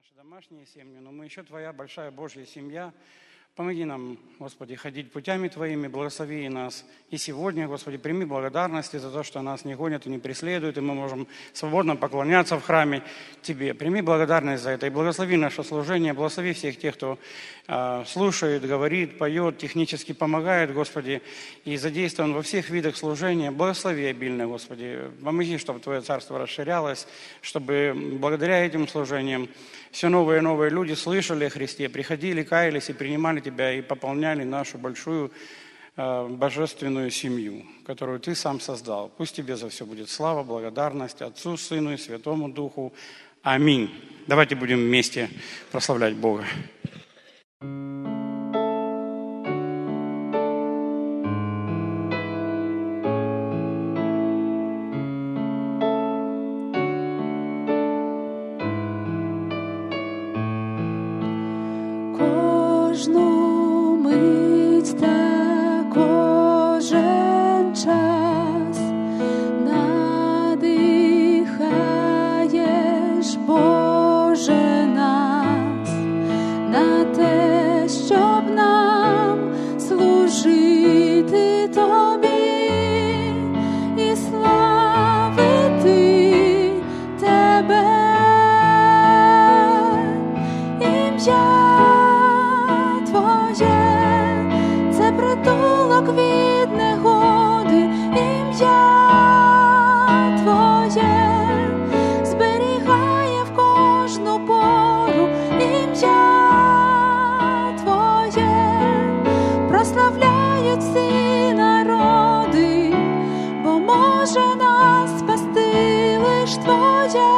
наши домашние семьи, но мы еще Твоя большая Божья семья. Помоги нам, Господи, ходить путями Твоими, благослови нас. И сегодня, Господи, прими благодарности за то, что нас не гонят и не преследуют, и мы можем свободно поклоняться в храме Тебе. Прими благодарность за это и благослови наше служение, благослови всех тех, кто слушает, говорит, поет, технически помогает, Господи, и задействован во всех видах служения. Благослови обильно, Господи. Помоги, чтобы Твое царство расширялось, чтобы благодаря этим служениям все новые и новые люди слышали о Христе, приходили, каялись и принимали Тебя, и пополняли нашу большую божественную семью, которую Ты сам создал. Пусть Тебе за все будет слава, благодарность Отцу, Сыну и Святому Духу. Аминь. Давайте будем вместе прославлять Бога. Кожну мить та кожен час надихаєш, Боже, нас на те, щоб нам служити Тобі і славити Тебе. Ім'я притулок від негоди, ім'я Твоє зберігає в кожну пору, ім'я Твоє прославляють всі народи, бо може нас спасти лиш Твоє.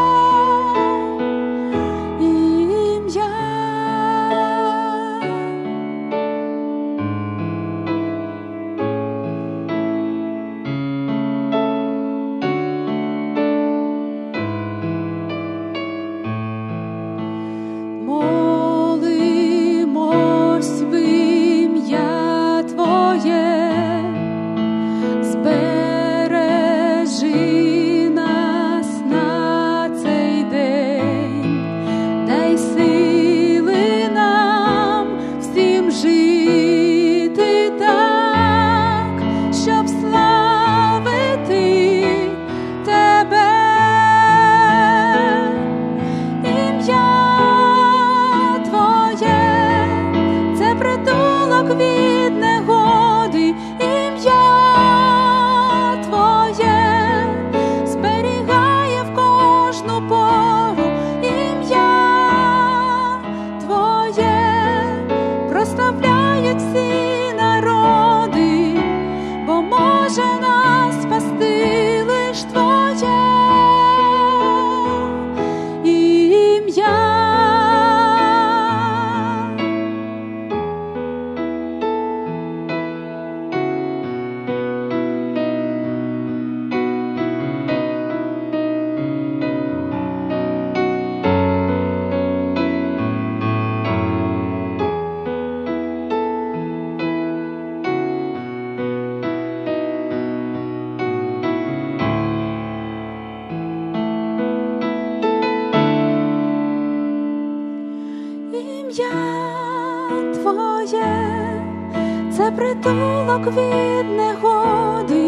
Це притулок від негоди,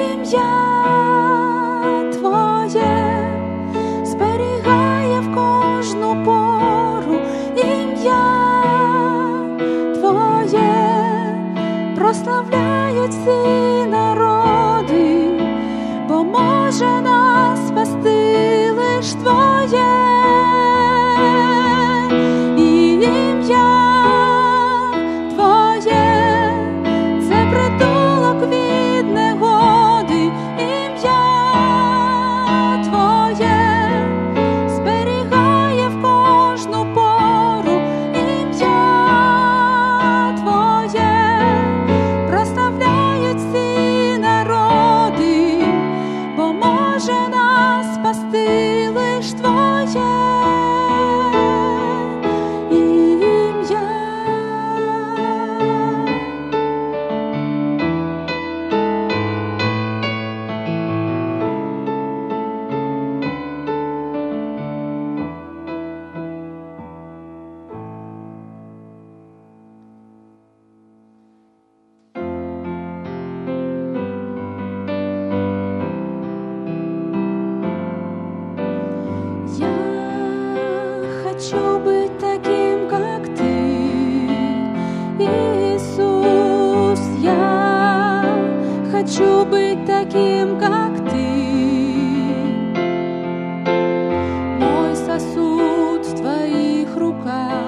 ім'я Твоє зберігає в кожну пору, ім'я Твоє прославляють всі народи, бо може нас спасти лиш Твоє. Прославляють всі хочу быть таким, как Ты, Иисус. Я хочу быть таким, как Ты. Мой сосуд в Твоих руках.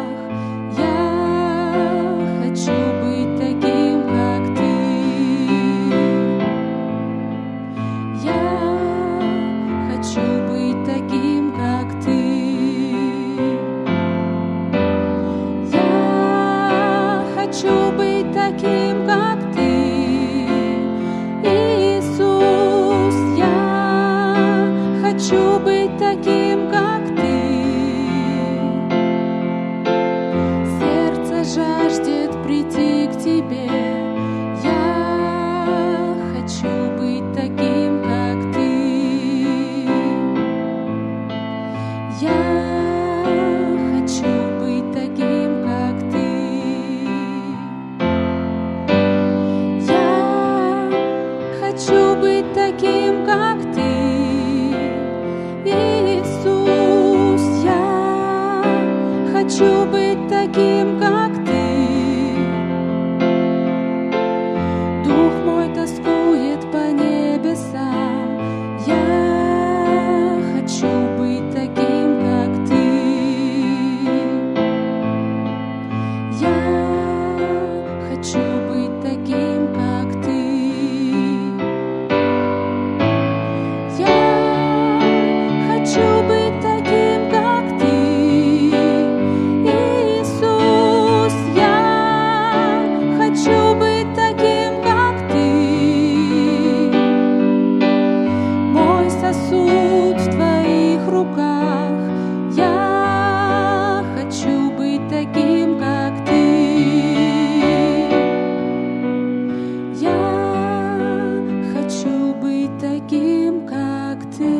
Я хочу быть таким, как Ты. Я хочу быть таким, как Ты. Я хочу быть таким, как Ты, Иисус. Я хочу быть таким, как Ты. Сердце жаждет прийти к Тебе. Я хочу быть таким, как Ты. Я хочу быть таким, как Ты. Я хочу быть таким, как Ты, Иисус. Я хочу быть таким, как Ты. Дух мой тоскует по небесам. Я хочу быть таким, как Ты. Я хочу быть таким, как Ты. Я хочу быть таким, как Ты, Иисус. Я хочу быть таким, как Ты. Мой сосуд в Твоих руках. Я хочу быть таким, как Ты. Я хочу быть таким, как Ты.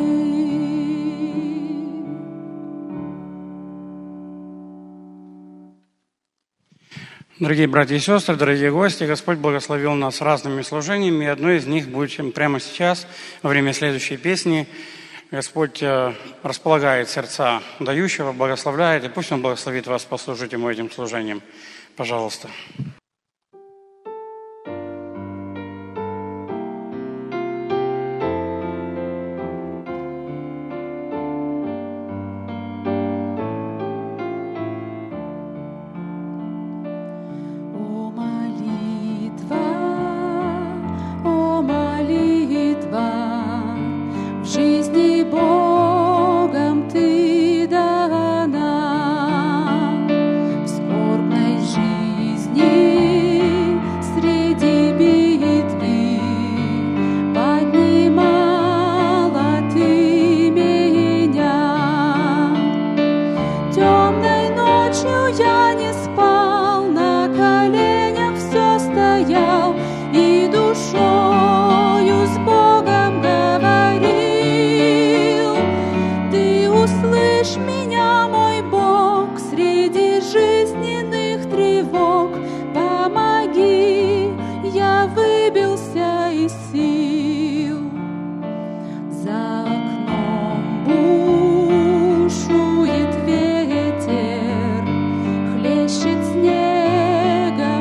Дорогие братья и сестры, дорогие гости, Господь благословил нас разными служениями, и одно из них будет прямо сейчас, во время следующей песни. Господь располагает сердца дающего, благословляет, и пусть Он благословит вас послужить Ему этим служением. Пожалуйста. О, молитва, о, молитва, в жизни Богом Ты дана. В скорбной жизни среди битвы поднимала Ты меня. Темной ночью я не спал, на коленях все стоял и душою с Богом говорил. Ты услышь меня, мой Бог, среди жизненных тревог. Помоги, я выбился из сил. За окном бушует ветер, хлещет снегом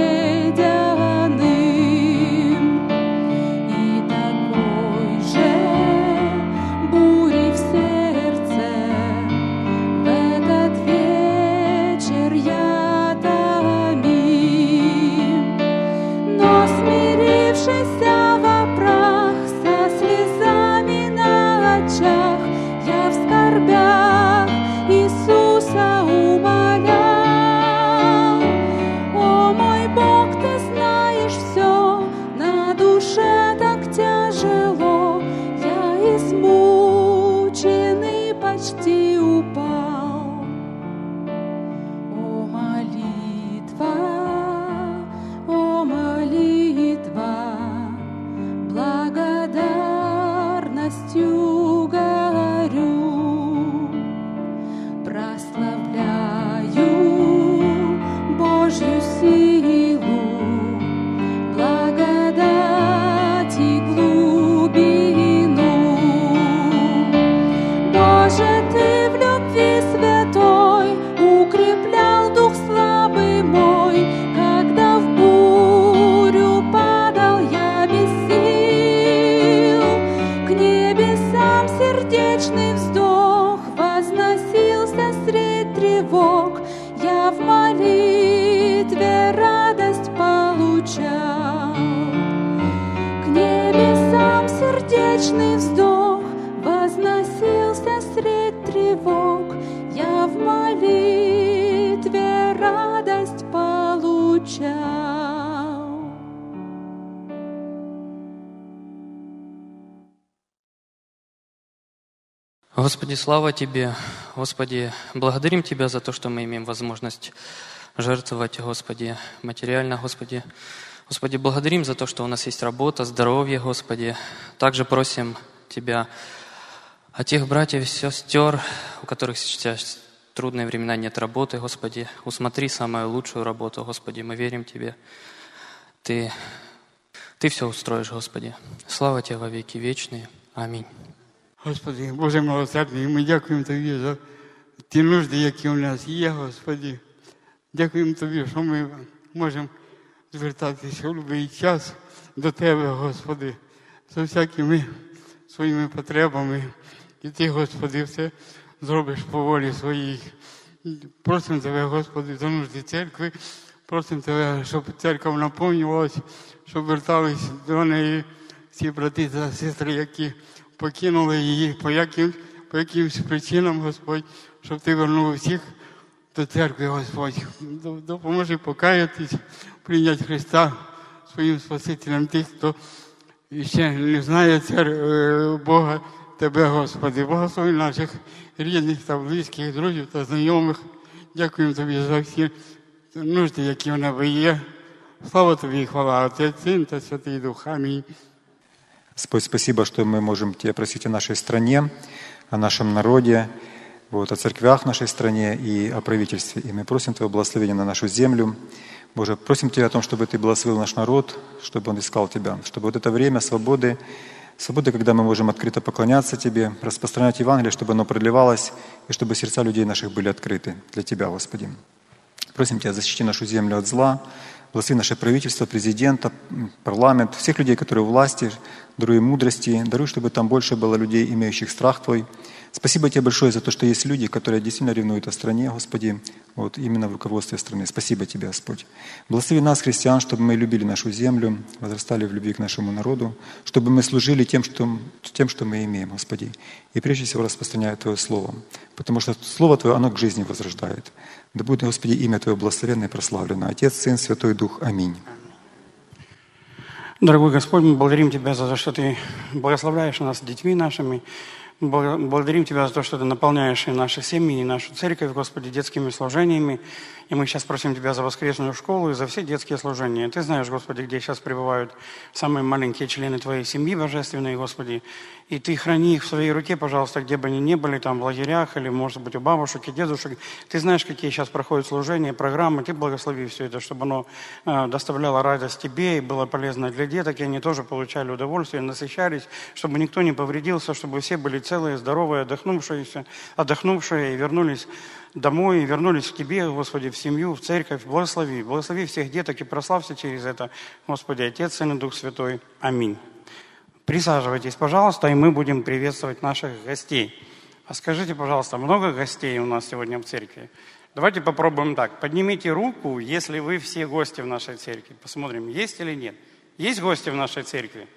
ледяным, и такой же бурей в сердце в этот вечер я томим. Но смирившийся во прах, со слезами на очах, я в скорбях Иисуса умолял. О, мой Бог, Ты знаешь все, на душе так тяжело, я измученный почти упал. О, молитва, благодарностью горю, прославляю Божью силу, благодать и глубину. Боже, Ты в любви святой тревог. Я в молитве радость получал. К небесам сердечный вздох возносился средь тревог. Я в молитве радость получал. Господи, слава Тебе! Господи, благодарим Тебя за то, что мы имеем возможность жертвовать, Господи, материально, Господи. Господи, благодарим за то, что у нас есть работа, здоровье, Господи. Также просим Тебя о тех братьев и сестер, у которых сейчас трудные времена, нет работы, Господи. Усмотри самую лучшую работу, Господи. Мы верим Тебе. Ты все устроишь, Господи. Слава Тебе во веки вечные. Аминь. Господи, Боже милосердний, ми дякуємо Тобі за ті нужди, які у нас є, Господи. Дякуємо Тобі, що ми можемо звертатися в будь-який час до Тебе, Господи, за всякими своїми потребами. І Ти, Господи, все зробиш по волі своїй. Просимо Тебе, Господи, за нужди церкви. Просимо Тебе, щоб церква наповнювалася, щоб вертались до неї всі брати та сестри, які покинули її по якимсь причинам, Господь, щоб Ти вернув всіх до церкви, Господь. Допоможи покаятись, прийняти Христа своїм Спасителем тих, хто ще не знає Бога, Тебе, Господи. Благослови наших рідних та близьких, друзів та знайомих. Дякуємо Тобі за всі нужди, які в тебе є. Слава Тобі і хвала, Отець, Син та Святий Дух. Амінь. Господь, спасибо, что мы можем Тебя просить о нашей стране, о нашем народе, о церквях в нашей стране и о правительстве. И мы просим Твоего благословения на нашу землю. Боже, просим Тебя о том, чтобы Ты благословил наш народ, чтобы он искал Тебя, чтобы вот это время свободы, когда мы можем открыто поклоняться Тебе, распространять Евангелие, чтобы оно проливалось, и чтобы сердца людей наших были открыты для Тебя, Господи. Просим Тебя, защити нашу землю от зла, благослови наше правительство, президента, парламент, всех людей, которые у власти, даруй мудрости, даруй, чтобы там больше было людей, имеющих страх Твой. Спасибо Тебе большое за то, что есть люди, которые действительно ревнуют о стране, Господи, вот именно в руководстве страны. Спасибо Тебе, Господь. Благослови нас, христиан, чтобы мы любили нашу землю, возрастали в любви к нашему народу, чтобы мы служили тем, что мы имеем, Господи. И прежде всего распространяя Твое Слово, потому что Слово Твое, оно к жизни возрождает. Да будет, Господи, имя Твое благословенно и прославлено. Отец, Сын, Святой Дух. Аминь. Дорогой Господь, мы благодарим Тебя за то, что Ты благословляешь нас детьми нашими. Благодарим Тебя за то, что Ты наполняешь и наши семьи, и нашу церковь, Господи, детскими служениями. И мы сейчас просим Тебя за воскресную школу и за все детские служения. Ты знаешь, Господи, где сейчас пребывают самые маленькие члены Твоей семьи божественной, Господи. И Ты храни их в Своей руке, пожалуйста, где бы они ни были, там в лагерях или, может быть, у бабушек и дедушек. Ты знаешь, какие сейчас проходят служения, программы. Ты благослови все это, чтобы оно доставляло радость Тебе и было полезно для деток, и они тоже получали удовольствие, насыщались, чтобы никто не повредился, чтобы все были целые, здоровые, отдохнувшие и вернулись домой, и вернулись к Тебе, Господи, в семью, в церковь. Благослови. Благослови всех деток и прославься через это, Господи, Отец, Сын и Дух Святой. Аминь. Присаживайтесь, пожалуйста, и мы будем приветствовать наших гостей. А скажите, пожалуйста, много гостей у нас сегодня в церкви? Давайте попробуем так. Поднимите руку, если вы все гости в нашей церкви. Посмотрим, есть или нет. Есть гости в нашей церкви?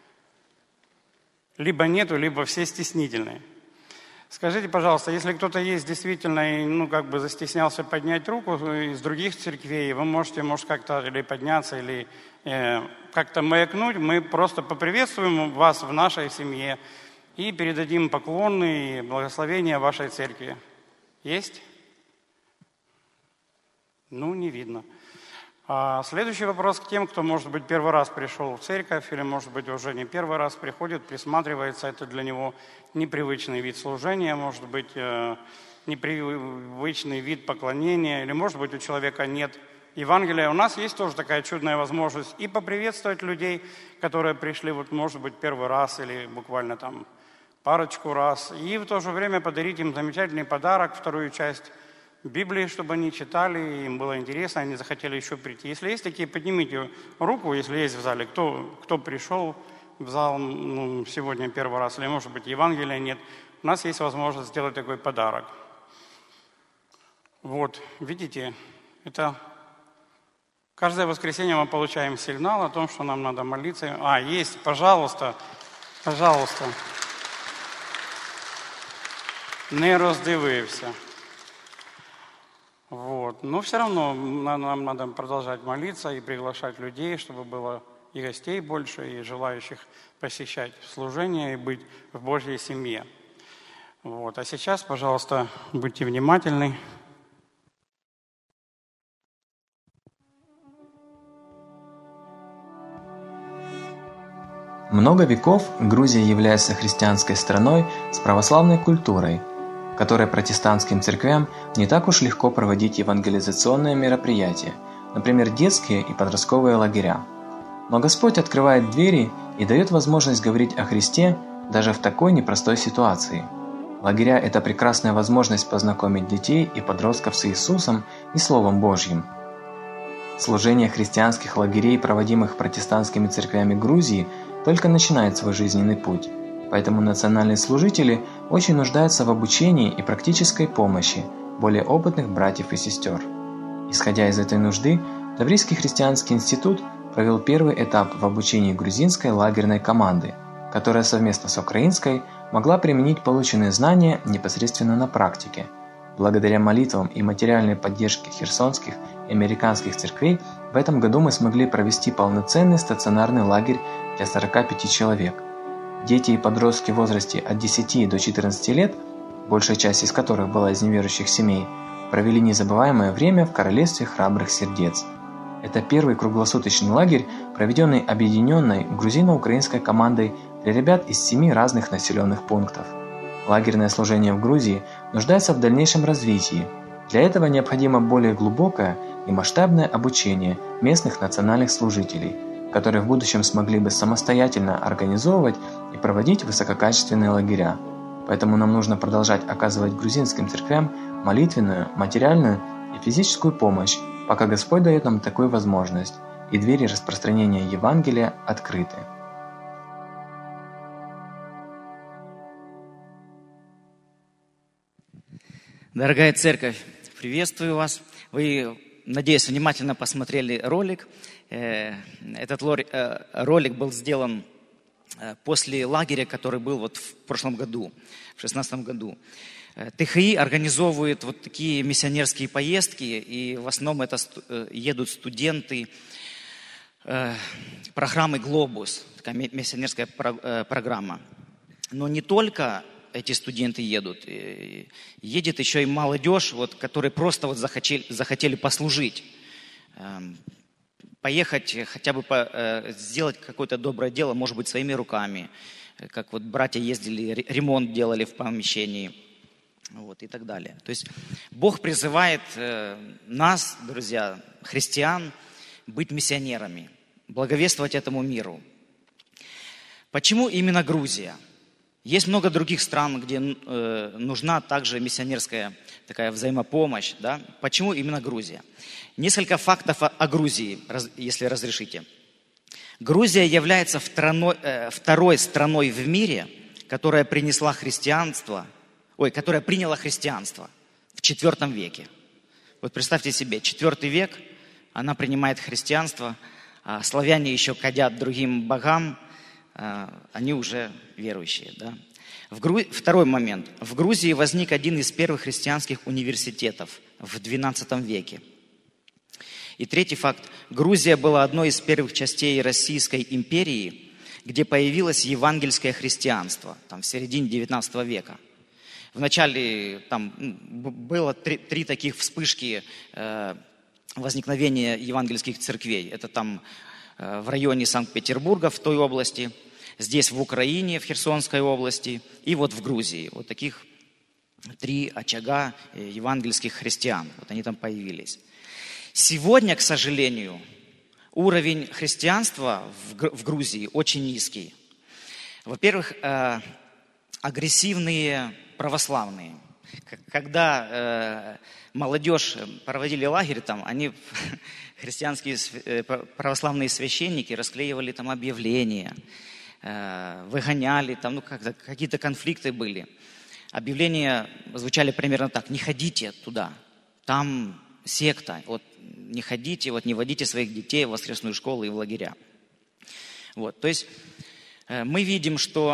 Либо нету, либо все стеснительные. Скажите, пожалуйста, если кто-то есть действительно и, застеснялся поднять руку из других церквей, вы можете, может, как-то или подняться, или как-то маякнуть. Мы просто поприветствуем вас в нашей семье и передадим поклоны и благословения вашей церкви. Есть? Не видно. Следующий вопрос к тем, кто, может быть, первый раз пришел в церковь, или, может быть, уже не первый раз приходит, присматривается, это для него непривычный вид служения, может быть, непривычный вид поклонения, или, может быть, у человека нет Евангелия. У нас есть тоже такая чудная возможность и поприветствовать людей, которые пришли, может быть, первый раз или буквально там парочку раз, и в то же время подарить им замечательный подарок, вторую часть Библии, чтобы они читали, им было интересно, они захотели еще прийти. Если есть такие, поднимите руку, если есть в зале, кто пришел в зал сегодня первый раз, или, может быть, Евангелия нет. У нас есть возможность сделать такой подарок. Вот, видите, это каждое воскресенье мы получаем сигнал о том, что нам надо молиться. Есть, пожалуйста, пожалуйста. Не роздивився. Вот. Но все равно нам надо продолжать молиться и приглашать людей, чтобы было и гостей больше, и желающих посещать служение и быть в Божьей семье. Вот. А сейчас, пожалуйста, будьте внимательны. Много веков Грузия является христианской страной с православной культурой, в которой протестантским церквям не так уж легко проводить евангелизационные мероприятия, например, детские и подростковые лагеря. Но Господь открывает двери и дает возможность говорить о Христе даже в такой непростой ситуации. Лагеря – это прекрасная возможность познакомить детей и подростков с Иисусом и Словом Божьим. Служение христианских лагерей, проводимых протестантскими церквями Грузии, только начинает свой жизненный путь, поэтому национальные служители очень нуждаются в обучении и практической помощи более опытных братьев и сестер. Исходя из этой нужды, Таврийский христианский институт провел первый этап в обучении грузинской лагерной команды, которая совместно с украинской могла применить полученные знания непосредственно на практике. Благодаря молитвам и материальной поддержке херсонских и американских церквей в этом году мы смогли провести полноценный стационарный лагерь для 45 человек. Дети и подростки в возрасте от 10 до 14 лет, большая часть из которых была из неверующих семей, провели незабываемое время в Королевстве храбрых сердец. Это первый круглосуточный лагерь, проведенный объединенной грузино-украинской командой для ребят из 7 разных населенных пунктов. Лагерное служение в Грузии нуждается в дальнейшем развитии. Для этого необходимо более глубокое и масштабное обучение местных национальных служителей, которые в будущем смогли бы самостоятельно организовывать и проводить высококачественные лагеря. Поэтому нам нужно продолжать оказывать грузинским церквям молитвенную, материальную и физическую помощь, пока Господь дает нам такую возможность, и двери распространения Евангелия открыты. Дорогая церковь, приветствую вас. Вы, надеюсь, внимательно посмотрели ролик. Этот ролик был сделан после лагеря, который был в прошлом году, в 2016 году. ТХИ организовывает вот такие миссионерские поездки, и в основном это едут студенты программы «Глобус», такая миссионерская программа. Но не только эти студенты едут, едет еще и молодежь, которые просто захотели послужить, поехать, хотя бы сделать какое-то доброе дело, может быть, своими руками, как братья ездили, ремонт делали в помещении, и так далее. То есть Бог призывает нас, друзья, христиан, быть миссионерами, благовествовать этому миру. Почему именно Грузия? Есть много других стран, где нужна также миссионерская такая взаимопомощь. Да? Почему именно Грузия? Несколько фактов о Грузии, если разрешите. Грузия является второй страной в мире, которая приняла христианство в IV веке. Вот представьте себе, IV век, она принимает христианство, а славяне еще кадят другим богам, они уже верующие. Да? Второй момент. В Грузии возник один из первых христианских университетов в XII веке. И третий факт. Грузия была одной из первых частей Российской империи, где появилось евангельское христианство, в середине XIX века. Вначале было три таких вспышки возникновения евангельских церквей. Это в районе Санкт-Петербурга, в той области, здесь в Украине, в Херсонской области, и в Грузии. Вот таких 3 очага евангельских христиан. Они там появились. Сегодня, к сожалению, уровень христианства в Грузии очень низкий. Во-первых, агрессивные православные. Когда молодежь проводили лагерь, они, христианские православные священники, расклеивали объявления, выгоняли, какие-то конфликты были. Объявления звучали примерно так: не ходите туда, там секта. Вот не ходите, вот не водите своих детей в воскресную школу и в лагеря. Вот, то есть мы видим, что,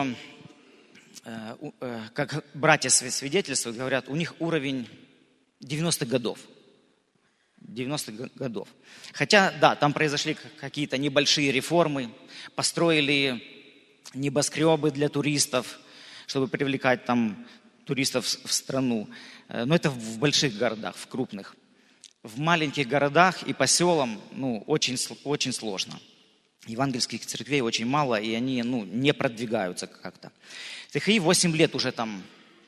как братья свидетельствуют, говорят, у них уровень 90-х годов. 90-х годов. Хотя, да, там произошли какие-то небольшие реформы, построили небоскребы для туристов, чтобы привлекать там туристов в страну. Но это в больших городах, в крупных. В маленьких городах и по селам очень сложно. Евангельских церквей очень мало, и они не продвигаются как-то. ТХИ 8 лет уже там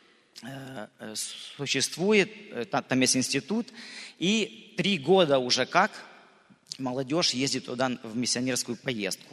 существует, там есть институт, и 3 года уже как молодежь ездит туда в миссионерскую поездку.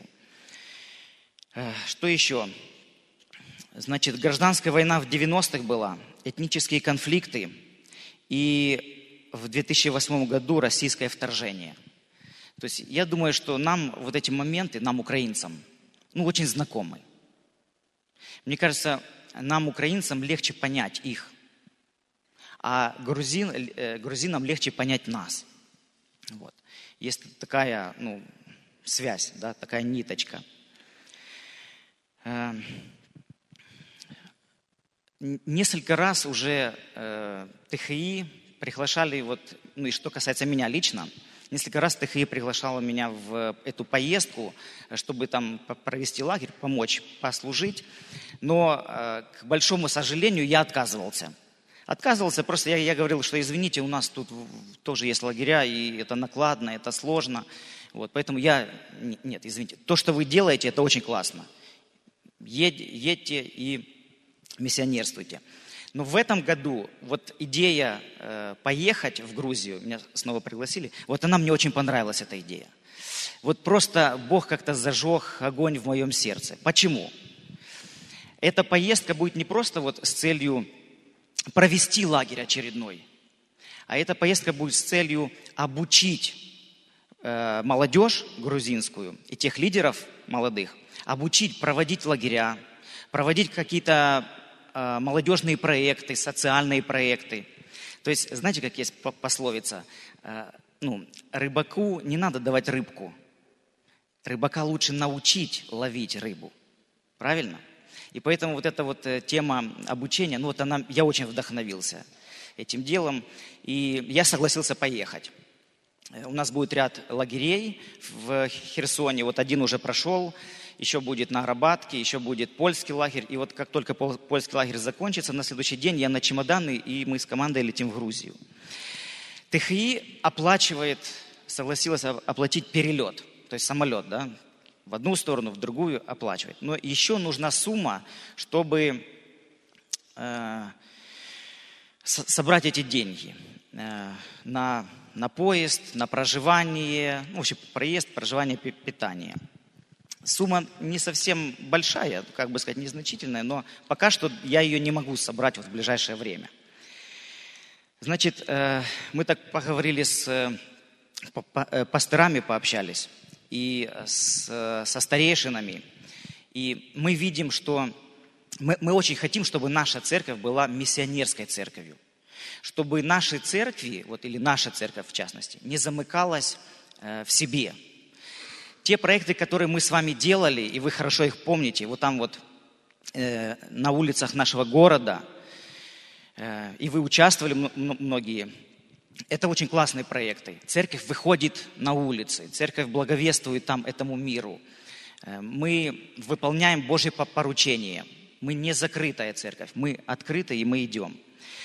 Что еще? Значит, гражданская война в 90-х была, этнические конфликты, и в 2008 году российское вторжение. То есть я думаю, что нам вот эти моменты, нам, украинцам, очень знакомы. Мне кажется, нам, украинцам, легче понять их, а грузинам легче понять нас. Вот. Есть такая связь, да, такая ниточка. Несколько раз уже ТХИ приглашали, и что касается меня лично, несколько раз ТХИ приглашала меня в эту поездку, чтобы там провести лагерь, помочь, послужить. Но, к большому сожалению, я отказывался. Просто я говорил, что извините, у нас тут тоже есть лагеря, и это накладно, это сложно. Вот, поэтому нет, извините. То, что вы делаете, это очень классно. Едьте и миссионерствуйте. Но в этом году идея поехать в Грузию, меня снова пригласили, она мне очень понравилась, эта идея. Просто Бог как-то зажег огонь в моем сердце. Почему? Эта поездка будет не просто с целью провести лагерь очередной, а эта поездка будет с целью обучить молодежь грузинскую и тех лидеров молодых, обучить проводить лагеря, проводить какие-то молодежные проекты, социальные проекты. То есть, знаете, как есть пословица? Рыбаку не надо давать рыбку. Рыбака лучше научить ловить рыбу. Правильно? И поэтому эта тема обучения, я очень вдохновился этим делом. И я согласился поехать. У нас будет ряд лагерей в Херсоне. Один уже прошел. Еще будет на Арабатке, еще будет польский лагерь. И как только польский лагерь закончится, на следующий день я на чемоданы, и мы с командой летим в Грузию. ТХИ согласилась оплатить перелет, то есть самолет, да, в одну сторону, в другую оплачивать. Но еще нужна сумма, чтобы собрать эти деньги на поезд, на проживание, вообще проезд, проживание, питание. Сумма не совсем большая, незначительная, но пока что я ее не могу собрать в ближайшее время. Значит, мы так поговорили с пасторами, пообщались, и со старейшинами. И мы видим, что мы очень хотим, чтобы наша церковь была миссионерской церковью. Чтобы наши церкви, или наша церковь в частности, не замыкалась в себе. Те проекты, которые мы с вами делали, и вы хорошо их помните, на улицах нашего города, и вы участвовали многие, это очень классные проекты. Церковь выходит на улицы, церковь благовествует там этому миру. Мы выполняем Божье поручение. Мы не закрытая церковь, мы открыты, и мы идем.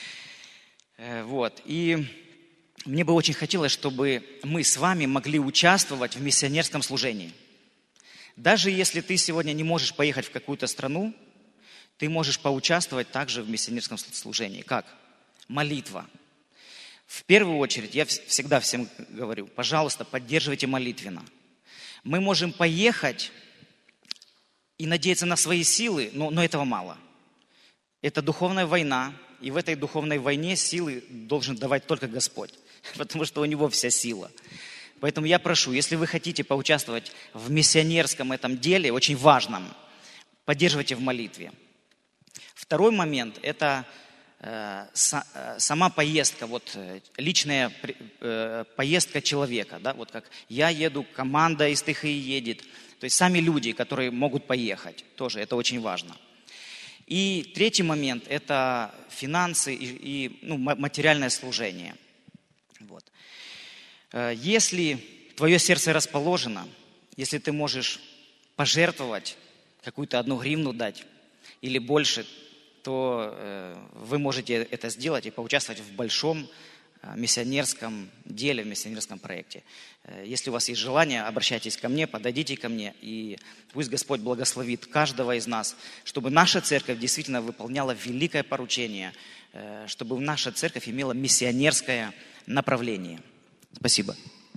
И мне бы очень хотелось, чтобы мы с вами могли участвовать в миссионерском служении. Даже если ты сегодня не можешь поехать в какую-то страну, ты можешь поучаствовать также в миссионерском служении. Как? Молитва. В первую очередь, я всегда всем говорю, пожалуйста, поддерживайте молитвенно. Мы можем поехать и надеяться на свои силы, но этого мало. Это духовная война, и в этой духовной войне силы должен давать только Господь, потому что у Него вся сила. Поэтому я прошу, если вы хотите поучаствовать в миссионерском этом деле, очень важном, поддерживайте в молитве. Второй момент – это сама поездка, вот личная поездка человека, да, вот как я еду, команда из Тыхии едет, то есть сами люди, которые могут поехать, тоже это очень важно. И третий момент – это финансы и материальное служение. Вот. Если твое сердце расположено, если ты можешь пожертвовать, какую-то 1 гривну дать или больше, то вы можете это сделать и поучаствовать в большом миссионерском деле, в миссионерском проекте. Если у вас есть желание, обращайтесь ко мне, подойдите ко мне, и пусть Господь благословит каждого из нас, чтобы наша церковь действительно выполняла великое поручение, чтобы наша церковь имела миссионерское направление. Спасибо.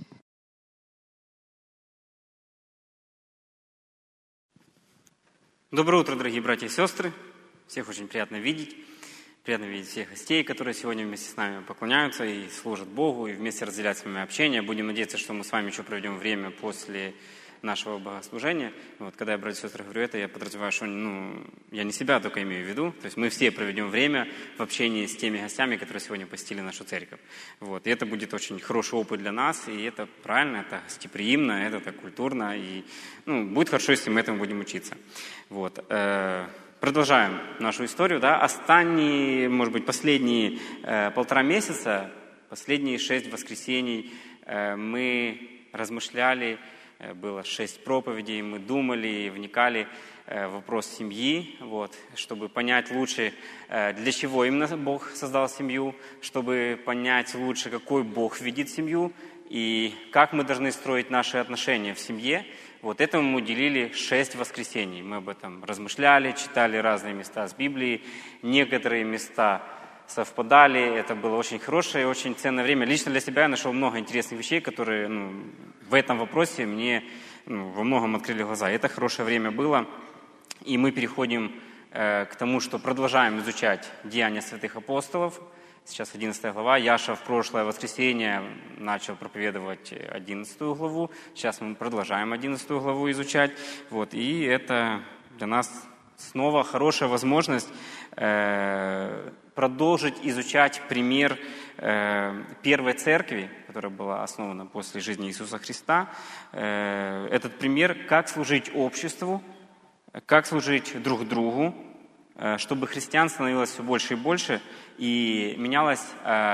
Доброе утро, дорогие братья и сестры. Всех очень приятно видеть. Приятно видеть всех гостей, которые сегодня вместе с нами поклоняются и служат Богу, и вместе разделять с вами общение. Будем надеяться, что мы с вами еще проведем время после нашего богослужения. Вот, когда я, братья и сестры, говорю это, я подразумеваю, что я не себя только имею в виду. То есть мы все проведем время в общении с теми гостями, которые сегодня посетили нашу церковь. Вот, и это будет очень хороший опыт для нас, и это правильно, это гостеприимно, это так культурно, и будет хорошо, если мы этому будем учиться. Вот. Продолжаем нашу историю. Да? Последние 1,5 месяца, последние 6 воскресений мы размышляли, было 6 проповедей, мы думали, вникали в вопрос семьи, чтобы понять лучше, для чего именно Бог создал семью, чтобы понять лучше, какой Бог видит семью и как мы должны строить наши отношения в семье. Этому мы уделили 6 воскресений. Мы об этом размышляли, читали разные места из Библии. Некоторые места совпадали. Это было очень хорошее и очень ценное время. Лично для себя я нашел много интересных вещей, которые в этом вопросе мне во многом открыли глаза. Это хорошее время было. И мы переходим к тому, что продолжаем изучать Деяния святых апостолов. Сейчас 11 глава. Яша в прошлое воскресенье начал проповедовать 11 главу. Сейчас мы продолжаем 11 главу изучать. И это для нас снова хорошая возможность продолжить изучать пример первой церкви, которая была основана после жизни Иисуса Христа. Этот пример, как служить обществу, как служить друг другу, чтобы христиан становилось все больше и больше, и менялась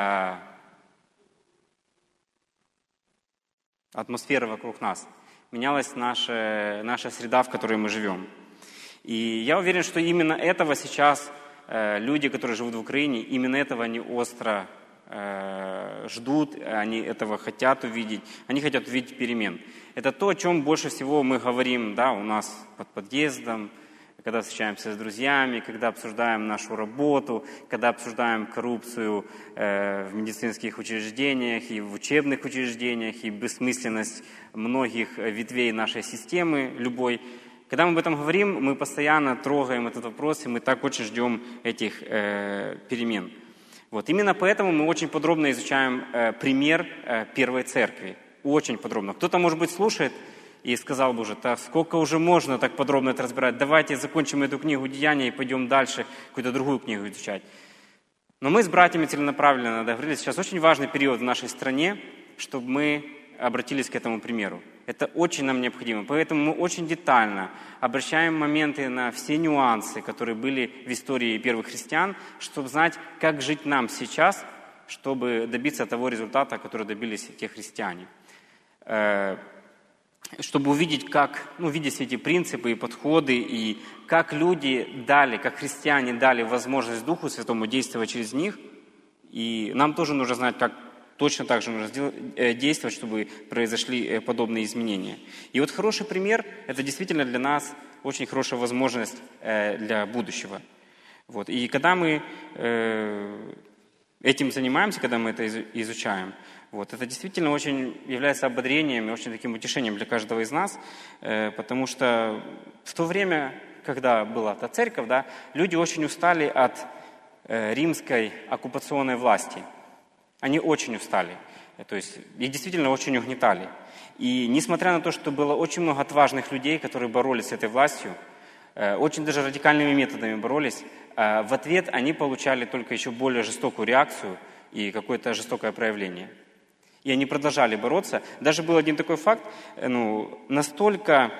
атмосфера вокруг нас, менялась наша среда, в которой мы живем. И я уверен, что именно этого сейчас люди, которые живут в Украине, именно этого они остро ждут, они этого хотят увидеть, они хотят увидеть перемен. Это то, о чем больше всего мы говорим, да, у нас под подъездом, когда встречаемся с друзьями, когда обсуждаем нашу работу, когда обсуждаем коррупцию в медицинских учреждениях и в учебных учреждениях, и бессмысленность многих ветвей нашей системы, любой. Когда мы об этом говорим, мы постоянно трогаем этот вопрос, и мы так очень ждем этих перемен. Именно поэтому мы очень подробно изучаем пример первой церкви. Очень подробно. Кто-то, может быть, слушает и сказал бы уже, сколько уже можно так подробно это разбирать, давайте закончим эту книгу «Деяния» и пойдем дальше, какую-то другую книгу изучать. Но мы с братьями целенаправленно договорились, сейчас очень важный период в нашей стране, чтобы мы обратились к этому примеру. Это очень нам необходимо, поэтому мы очень детально обращаем моменты на все нюансы, которые были в истории первых христиан, чтобы знать, как жить нам сейчас, чтобы добиться того результата, который добились те христиане. Чтобы увидеть, видеть все эти принципы и подходы, и как люди дали, как христиане дали возможность Духу Святому действовать через них. И нам тоже нужно знать, как точно так же нужно действовать, чтобы произошли подобные изменения. И хороший пример – это действительно для нас очень хорошая возможность для будущего. И когда мы этим занимаемся, когда мы это изучаем, это действительно очень является ободрением и очень таким утешением для каждого из нас, потому что в то время, когда была та церковь, да, люди очень устали от римской оккупационной власти. Они очень устали, то есть их действительно очень угнетали. И несмотря на то, что было очень много отважных людей, которые боролись с этой властью, очень даже радикальными методами боролись, в ответ они получали только еще более жестокую реакцию и какое-то жестокое проявление. И они продолжали бороться. Даже был один такой факт, настолько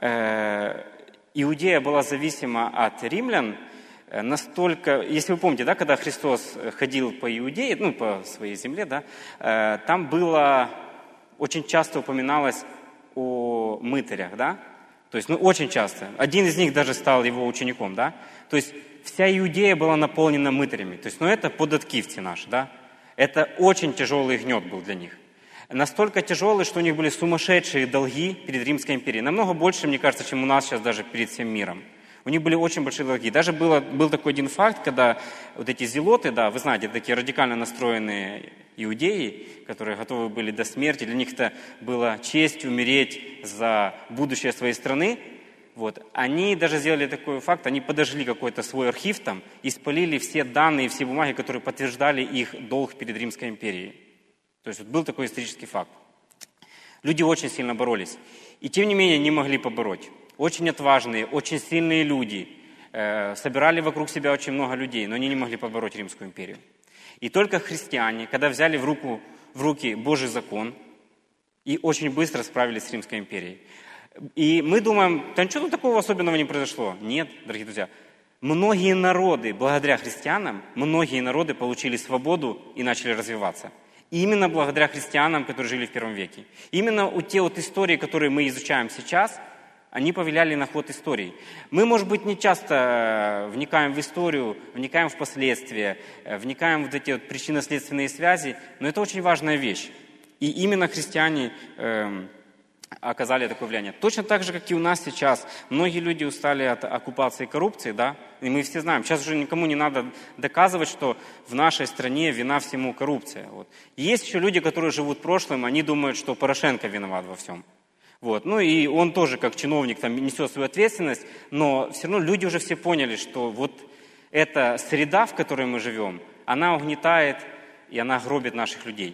Иудея была зависима от римлян, настолько, если вы помните, да, когда Христос ходил по Иудее, по своей земле, да, там было, очень часто упоминалось о мытарях, да, то есть, очень часто. Один из них даже стал его учеником, да, то есть вся Иудея была наполнена мытарями, то есть, это податкивцы наши, да, это очень тяжелый гнет был для них. Настолько тяжелый, что у них были сумасшедшие долги перед Римской империей, намного больше, мне кажется, чем у нас сейчас даже перед всем миром. У них были очень большие долги. Даже был такой один факт, когда вот эти зелоты, да, вы знаете, такие радикально настроенные иудеи, которые готовы были до смерти, для них это было честь умереть за будущее своей страны. Вот. Они даже сделали такой факт, они подожгли какой-то свой архив там и спалили все данные, все бумаги, которые подтверждали их долг перед Римской империей. То есть был такой исторический факт. Люди очень сильно боролись. И тем не менее не могли побороть. Очень отважные, очень сильные люди собирали вокруг себя очень много людей, но они не могли побороть Римскую империю. И только христиане, когда взяли в руки Божий закон, и очень быстро справились с Римской империей. И мы думаем, да ничего такого особенного не произошло. Нет, дорогие друзья. Многие народы, благодаря христианам, многие народы получили свободу и начали развиваться. И именно благодаря христианам, которые жили в первом веке. Именно те истории, которые мы изучаем сейчас, они повлияли на ход истории. Мы, может быть, не часто вникаем в историю, вникаем в последствия, вникаем в эти причинно-следственные связи, но это очень важная вещь. И именно христиане оказали такое влияние. Точно так же, как и у нас сейчас. Многие люди устали от оккупации и коррупции, да? И мы все знаем, сейчас уже никому не надо доказывать, что в нашей стране вина всему коррупция. Вот. Есть еще люди, которые живут прошлым, они думают, что Порошенко виноват во всем. Вот. И он тоже, как чиновник, там, несет свою ответственность, но все равно люди уже все поняли, что вот эта среда, в которой мы живем, она угнетает и она гробит наших людей.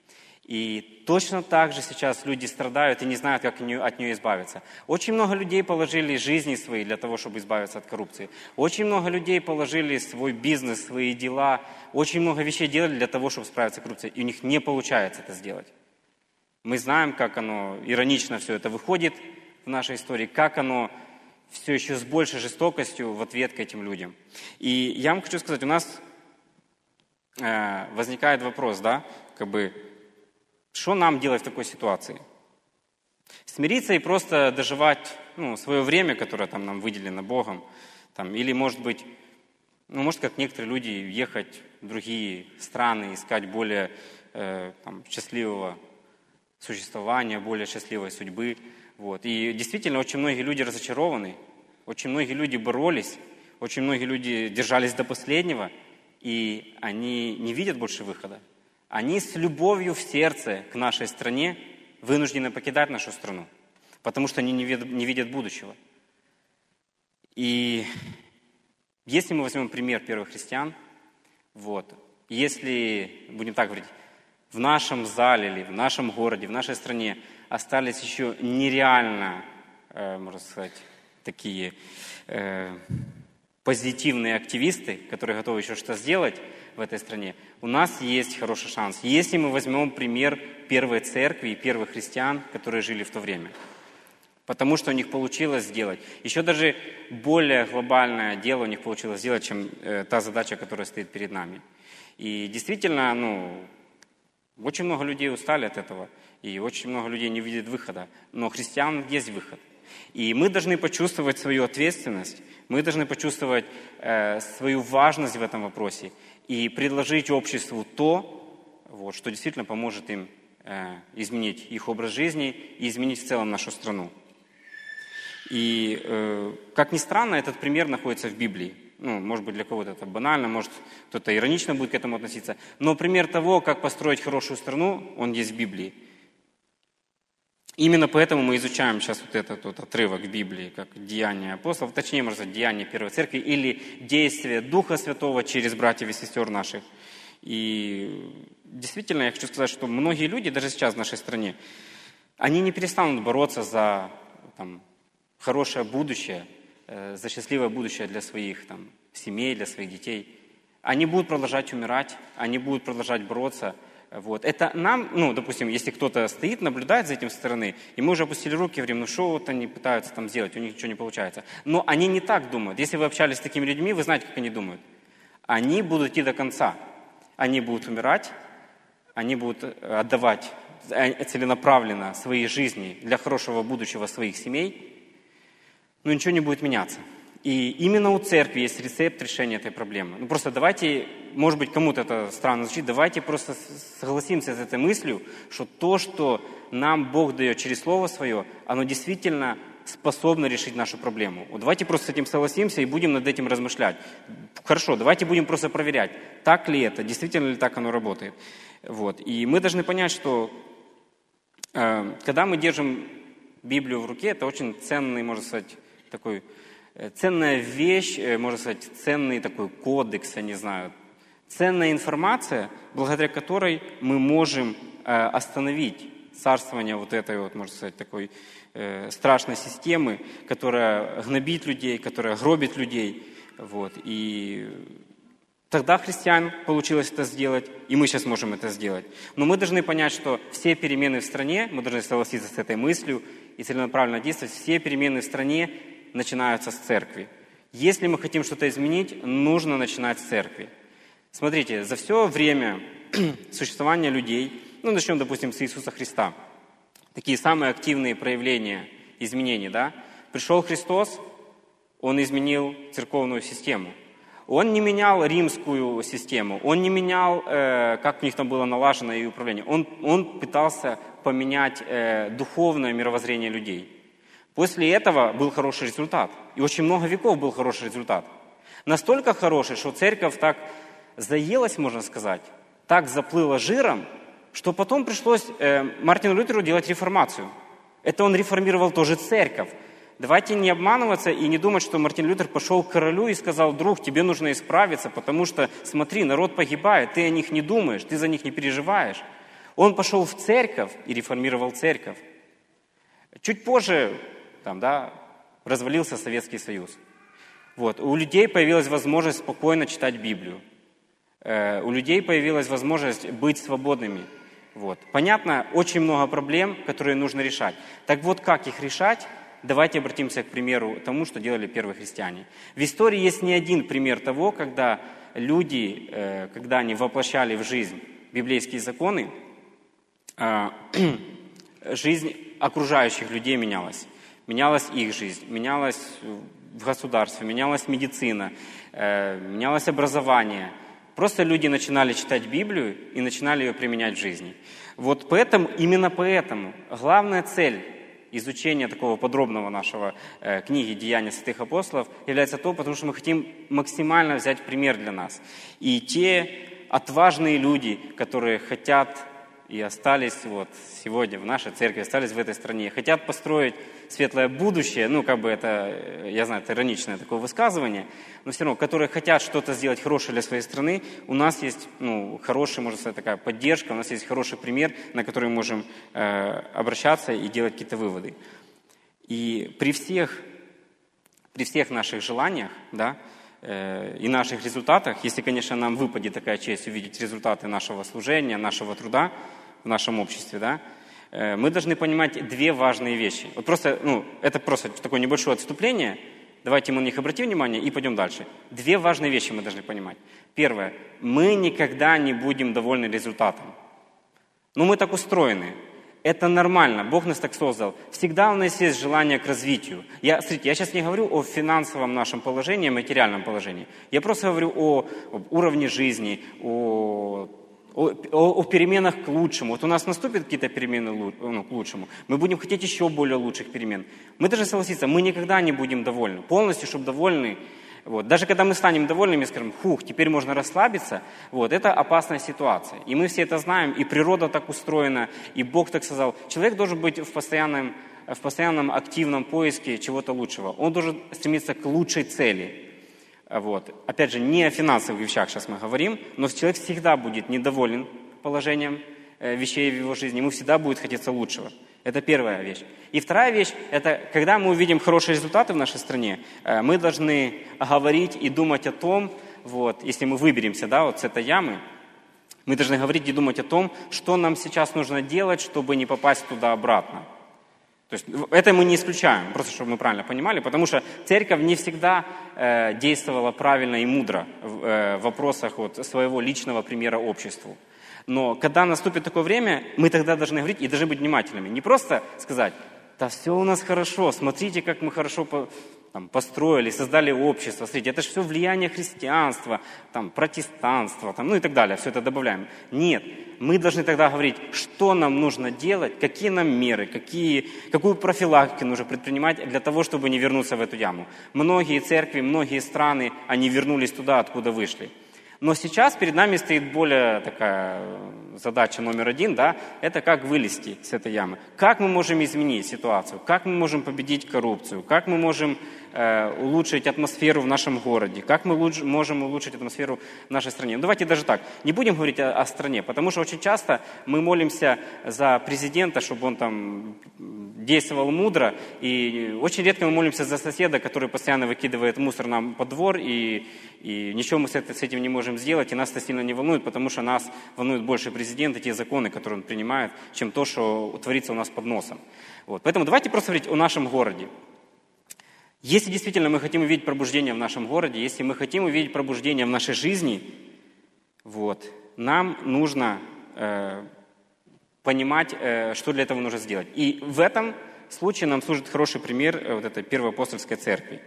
И точно так же сейчас люди страдают и не знают, как от нее избавиться. Очень много людей положили жизни свои для того, чтобы избавиться от коррупции. Очень много людей положили свой бизнес, свои дела. Очень много вещей делали для того, чтобы справиться с коррупцией. И у них не получается это сделать. Мы знаем, как оно иронично все это выходит в нашей истории, как оно все еще с большей жестокостью в ответ к этим людям. И я вам хочу сказать, у нас возникает вопрос, да, что нам делать в такой ситуации? Смириться и просто доживать свое время, которое там нам выделено Богом, или, может быть, может, как некоторые люди, ехать в другие страны, искать более счастливого существования, более счастливой судьбы. Вот. И действительно, очень многие люди разочарованы, очень многие люди боролись, очень многие люди держались до последнего, и они не видят больше выхода. Они с любовью в сердце к нашей стране вынуждены покидать нашу страну, потому что они не видят будущего. И если мы возьмем пример первых христиан, если, будем так говорить, в нашем зале или в нашем городе, в нашей стране остались еще нереально, можно сказать, такие позитивные активисты, которые готовы еще что-то сделать в этой стране, у нас есть хороший шанс. Если мы возьмем пример первой церкви и первых христиан, которые жили в то время. Потому что у них получилось сделать. Еще даже более глобальное дело у них получилось сделать, чем та задача, которая стоит перед нами. И действительно, очень много людей устали от этого, и очень много людей не видят выхода. Но христиан есть выход. И мы должны почувствовать свою ответственность, мы должны почувствовать свою важность в этом вопросе и предложить обществу то, что действительно поможет им изменить их образ жизни и изменить в целом нашу страну. И, как ни странно, этот пример находится в Библии. Может быть, для кого-то это банально, может, кто-то иронично будет к этому относиться. Но пример того, как построить хорошую страну, он есть в Библии. Именно поэтому мы изучаем сейчас этот отрывок в Библии, как деяния апостолов, точнее, можно сказать, деяния Первой Церкви, или действия Духа Святого через братьев и сестер наших. И действительно, я хочу сказать, что многие люди, даже сейчас в нашей стране, они не перестанут бороться за хорошее будущее, за счастливое будущее для своих семей, для своих детей. Они будут продолжать умирать, они будут продолжать бороться. Вот. Это нам, допустим, если кто-то стоит, наблюдает за этим со стороны, и мы уже опустили руки и говорим, что вот они пытаются там сделать, у них ничего не получается. Но они не так думают. Если вы общались с такими людьми, вы знаете, как они думают. Они будут идти до конца. Они будут умирать, они будут отдавать целенаправленно свои жизни для хорошего будущего своих семей, но ничего не будет меняться. И именно у церкви есть рецепт решения этой проблемы. Просто давайте, может быть, кому-то это странно звучит, давайте просто согласимся с этой мыслью, что то, что нам Бог дает через Слово Свое, оно действительно способно решить нашу проблему. Вот давайте просто с этим согласимся и будем над этим размышлять. Хорошо, давайте будем просто проверять, так ли это, действительно ли так оно работает. Вот. И мы должны понять, что когда мы держим Библию в руке, это очень ценный, можно сказать, такой... Ценная вещь, можно сказать, ценный такой кодекс, я не знаю, ценная информация, благодаря которой мы можем остановить царствование вот этой вот, можно сказать, такой страшной системы, которая гнобит людей, которая гробит людей. Вот. И тогда христиан получилось это сделать, и мы сейчас можем это сделать. Но мы должны понять, что все перемены в стране, мы должны согласиться с этой мыслью и целенаправленно действовать, все перемены в стране начинаются с церкви. Если мы хотим что-то изменить, нужно начинать с церкви. Смотрите, за все время существования людей, начнем, допустим, с Иисуса Христа, такие самые активные проявления изменений, да? Пришел Христос, Он изменил церковную систему. Он не менял римскую систему, Он не менял, как у них там было налажено и управление. Он пытался поменять духовное мировоззрение людей. После этого был хороший результат. И очень много веков был хороший результат. Настолько хороший, что церковь так заелась, можно сказать, так заплыла жиром, что потом пришлось Мартину Лютеру делать реформацию. Это он реформировал тоже церковь. Давайте не обманываться и не думать, что Мартин Лютер пошел к королю и сказал: друг, тебе нужно исправиться, потому что, смотри, народ погибает, ты о них не думаешь, ты за них не переживаешь. Он пошел в церковь и реформировал церковь. Чуть позже развалился Советский Союз. Вот. У людей появилась возможность спокойно читать Библию. У людей появилась возможность быть свободными. Вот. Понятно, очень много проблем, которые нужно решать. Так вот, как их решать? Давайте обратимся к примеру тому, что делали первые христиане. В истории есть не один пример того, когда люди, когда они воплощали в жизнь библейские законы, жизнь окружающих людей менялась. Менялась их жизнь, менялась в государстве, менялась медицина, менялось образование. Просто люди начинали читать Библию и начинали ее применять в жизни. Вот поэтому, именно поэтому главная цель изучения такого подробного нашего книги «Деяния святых апостолов» является то, потому что мы хотим максимально взять пример для нас. И те отважные люди, которые хотят и остались сегодня в нашей церкви, остались в этой стране, хотят построить светлое будущее, это, я знаю, это ироничное такое высказывание, но все равно, которые хотят что-то сделать хорошее для своей страны, у нас есть, хорошая, можно сказать, такая поддержка, у нас есть хороший пример, на который мы можем обращаться и делать какие-то выводы. И при всех наших желаниях, и наших результатах, если, конечно, нам выпадет такая честь увидеть результаты нашего служения, нашего труда в нашем обществе, мы должны понимать две важные вещи. Это просто такое небольшое отступление, давайте мы на них обратим внимание и пойдем дальше. Две важные вещи мы должны понимать. Первое, мы никогда не будем довольны результатом. Мы так устроены. Это нормально, Бог нас так создал. Всегда у нас есть желание к развитию. Я сейчас не говорю о финансовом нашем положении, материальном положении. Я просто говорю об уровне жизни, о переменах к лучшему. Вот у нас наступят какие-то перемены к лучшему, мы будем хотеть еще более лучших перемен. Мы должны согласиться, мы никогда не будем довольны. Полностью, чтобы довольны. Даже когда мы станем довольными, скажем, теперь можно расслабиться, это опасная ситуация. И мы все это знаем, и природа так устроена, и Бог так сказал. Человек должен быть в постоянном активном поиске чего-то лучшего. Он должен стремиться к лучшей цели. Опять же, не о финансовых вещах сейчас мы говорим, но человек всегда будет недоволен положением вещей в его жизни, ему всегда будет хотеться лучшего. Это первая вещь. И вторая вещь, это когда мы увидим хорошие результаты в нашей стране, мы должны говорить и думать о том, вот, если мы выберемся, да, вот с этой ямы, мы должны говорить и думать о том, что нам сейчас нужно делать, чтобы не попасть туда обратно. То есть это мы не исключаем, просто чтобы мы правильно понимали, потому что церковь не всегда действовала правильно и мудро в вопросах вот, своего личного примера обществу. Но когда наступит такое время, мы тогда должны говорить и должны быть внимательными. Не просто сказать, да все у нас хорошо, смотрите, как мы хорошо построили, создали общество, смотрите, это же все влияние христианства, протестанства, ну и так далее, все это добавляем. Нет, мы должны тогда говорить, что нам нужно делать, какие нам меры, какую профилактику нужно предпринимать для того, чтобы не вернуться в эту яму. Многие церкви, многие страны, они вернулись туда, откуда вышли. Но сейчас перед нами стоит более такая задача номер один, да, это как вылезти с этой ямы. Как мы можем изменить ситуацию, как мы можем победить коррупцию, как мы можем улучшить атмосферу в нашем городе, как мы можем улучшить атмосферу в нашей стране. Ну, давайте даже так, не будем говорить о стране, потому что очень часто мы молимся за президента, чтобы он там действовал мудро, и очень редко мы молимся за соседа, который постоянно выкидывает мусор нам под двор, и ничего мы с этим не можем сделать, и нас это сильно не волнует, потому что нас волнует больше президент и те законы, которые он принимает, чем то, что творится у нас под носом. Вот. Поэтому давайте просто говорить о нашем городе. Если действительно мы хотим увидеть пробуждение в нашем городе, если мы хотим увидеть пробуждение в нашей жизни, вот, нам нужно понимать, что для этого нужно сделать. И в этом случае нам служит хороший пример вот этой первой апостольской церкви.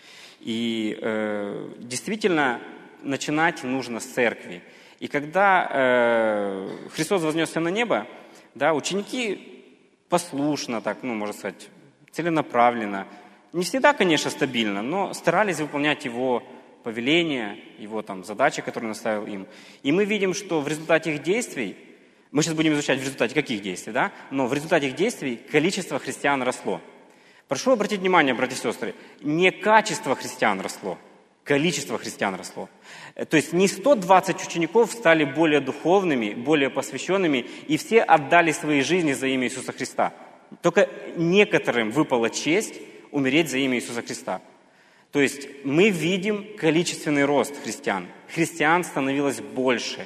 И действительно начинать нужно с церкви. И когда Христос вознесся на небо, да, ученики послушно, так, ну, можно сказать, целенаправленно, не всегда, конечно, стабильно, но старались выполнять Его повеления, Его там, задачи, которые Он наставил им. И мы видим, что в результате их действий, мы сейчас будем изучать в результате каких действий, да, но в результате их действий количество христиан росло. Прошу обратить внимание, братья и сестры, не качество христиан росло, количество христиан росло. То есть не 120 учеников стали более духовными, более посвященными, и все отдали свои жизни за имя Иисуса Христа. Только некоторым выпала честь умереть за имя Иисуса Христа. То есть мы видим количественный рост христиан. Христиан становилось больше.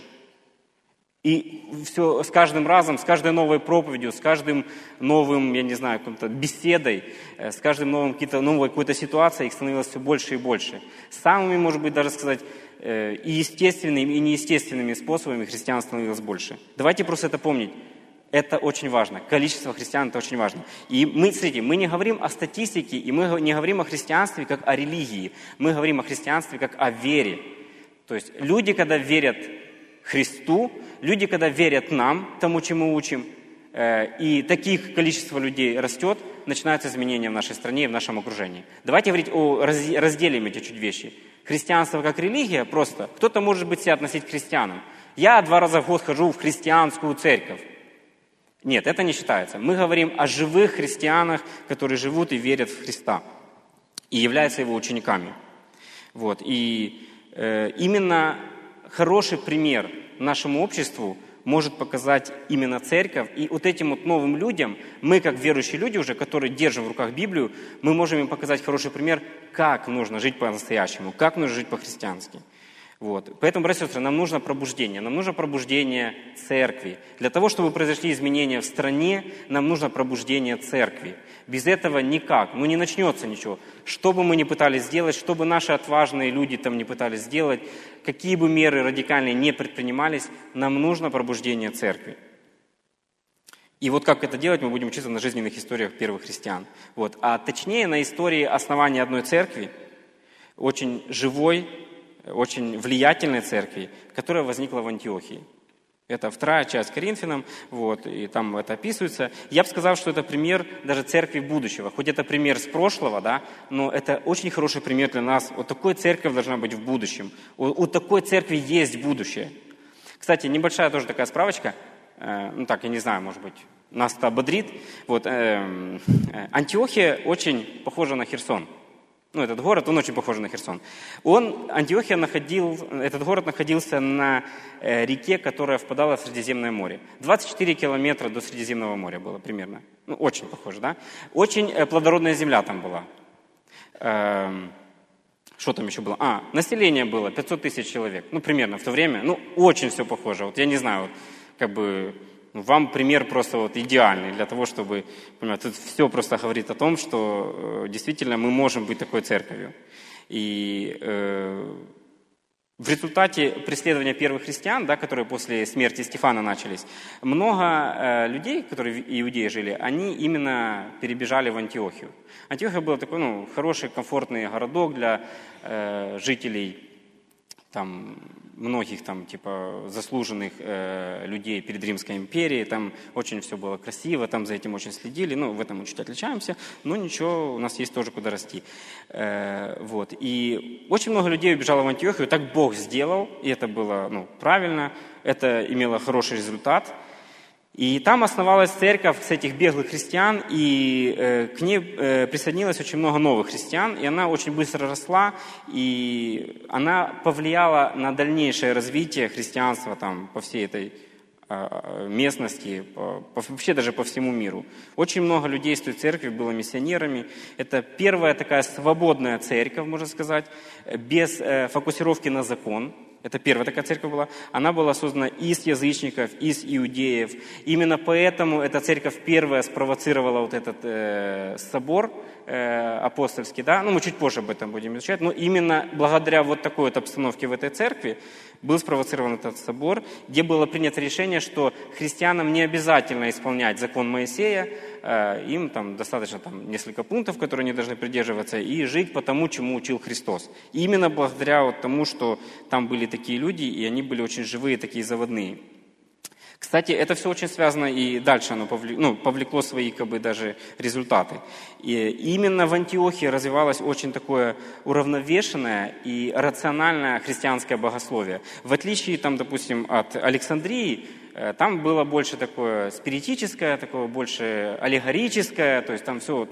И все с каждым разом, с каждой новой проповедью, с каждым новым, я не знаю, какой-то беседой, с каждым новым новой какой-то ситуацией их становилось все больше и больше. Самыми, может быть, даже сказать, и естественными, и неестественными способами христиан становилось больше. Давайте просто это помнить. Это очень важно. Количество христиан – это очень важно. И мы, смотрите, мы не говорим о статистике, и мы не говорим о христианстве как о религии. Мы говорим о христианстве как о вере. То есть люди, когда верят Христу, люди, когда верят нам, тому, чему учим, и таких количество людей растет, начинаются изменения в нашей стране и в нашем окружении. Давайте говорить разделим эти чуть вещи. Христианство как религия просто. Кто-то может быть себя относить к христианам. Я 2 раза в год хожу в христианскую церковь. Нет, это не считается. Мы говорим о живых христианах, которые живут и верят в Христа и являются Его учениками. Вот. И именно хороший пример нашему обществу может показать именно церковь. И вот этим вот новым людям, мы как верующие люди уже, которые держим в руках Библию, мы можем им показать хороший пример, как нужно жить по-настоящему, как нужно жить по-христиански. Вот. Поэтому, братья и сестры, нам нужно пробуждение церкви. Для того, чтобы произошли изменения в стране, нам нужно пробуждение церкви. Без этого никак, не начнется ничего. Что бы мы ни пытались сделать, что бы наши отважные люди там не пытались сделать, какие бы меры радикальные не предпринимались, нам нужно пробуждение церкви. И вот как это делать, мы будем учиться на жизненных историях первых христиан. Вот. А точнее на истории основания одной церкви, очень живой, очень влиятельной церкви, которая возникла в Антиохии. Это 2 часть Коринфянам, вот, и там это описывается. Я бы сказал, что это пример даже церкви будущего. Хоть это пример с прошлого, да, но это очень хороший пример для нас. Вот такой церковь должна быть в будущем. У такой церкви есть будущее. Кстати, небольшая тоже такая справочка. Я не знаю, может быть, нас это ободрит. Вот, Антиохия очень похожа на Херсон. Ну, этот город, он очень похож на Херсон. Этот город находился на реке, которая впадала в Средиземное море. 24 километра до Средиземного моря было примерно. Ну, очень похоже, да? Очень плодородная земля там была. Что там еще было? Население было 500 тысяч человек. Ну, примерно в то время. Ну, очень все похоже. Вот я не знаю, вот, как бы... Вам пример просто вот идеальный для того, чтобы, понимаете, тут все просто говорит о том, что действительно мы можем быть такой церковью. И в результате преследования первых христиан, да, которые после смерти Стефана начались, много людей, которые в Иудее жили, они именно перебежали в Антиохию. Антиохия был такой, хороший, комфортный городок для жителей там, многих там, типа, заслуженных людей перед Римской империей, там очень все было красиво, там за этим очень следили, в этом мы чуть отличаемся, но ничего, у нас есть тоже куда расти. Вот. И очень много людей убежало в Антиохию, так Бог сделал, и это было правильно, это имело хороший результат. И там основалась церковь с этих беглых христиан, и к ней присоединилось очень много новых христиан, и она очень быстро росла, и она повлияла на дальнейшее развитие христианства там, по всей этой местности, вообще даже по всему миру. Очень много людей из той церкви было миссионерами. Это первая такая свободная церковь, можно сказать, без фокусировки на закон. Это первая такая церковь была. Она была создана из язычников, из иудеев. Именно поэтому эта церковь первая спровоцировала вот этот собор апостольский. Да? Мы чуть позже об этом будем изучать. Но именно благодаря вот такой вот обстановке в этой церкви был спровоцирован этот собор, где было принято решение, что христианам не обязательно исполнять закон Моисея, им там достаточно несколько пунктов, которые они должны придерживаться, и жить по тому, чему учил Христос. И именно благодаря вот тому, что там были такие люди, и они были очень живые, такие заводные. Кстати, это все очень связано, и дальше оно повлекло свои даже результаты. И именно в Антиохии развивалось очень такое уравновешенное и рациональное христианское богословие. В отличие, допустим, от Александрии, там было больше такое спиритическое, такое больше аллегорическое, то есть там все,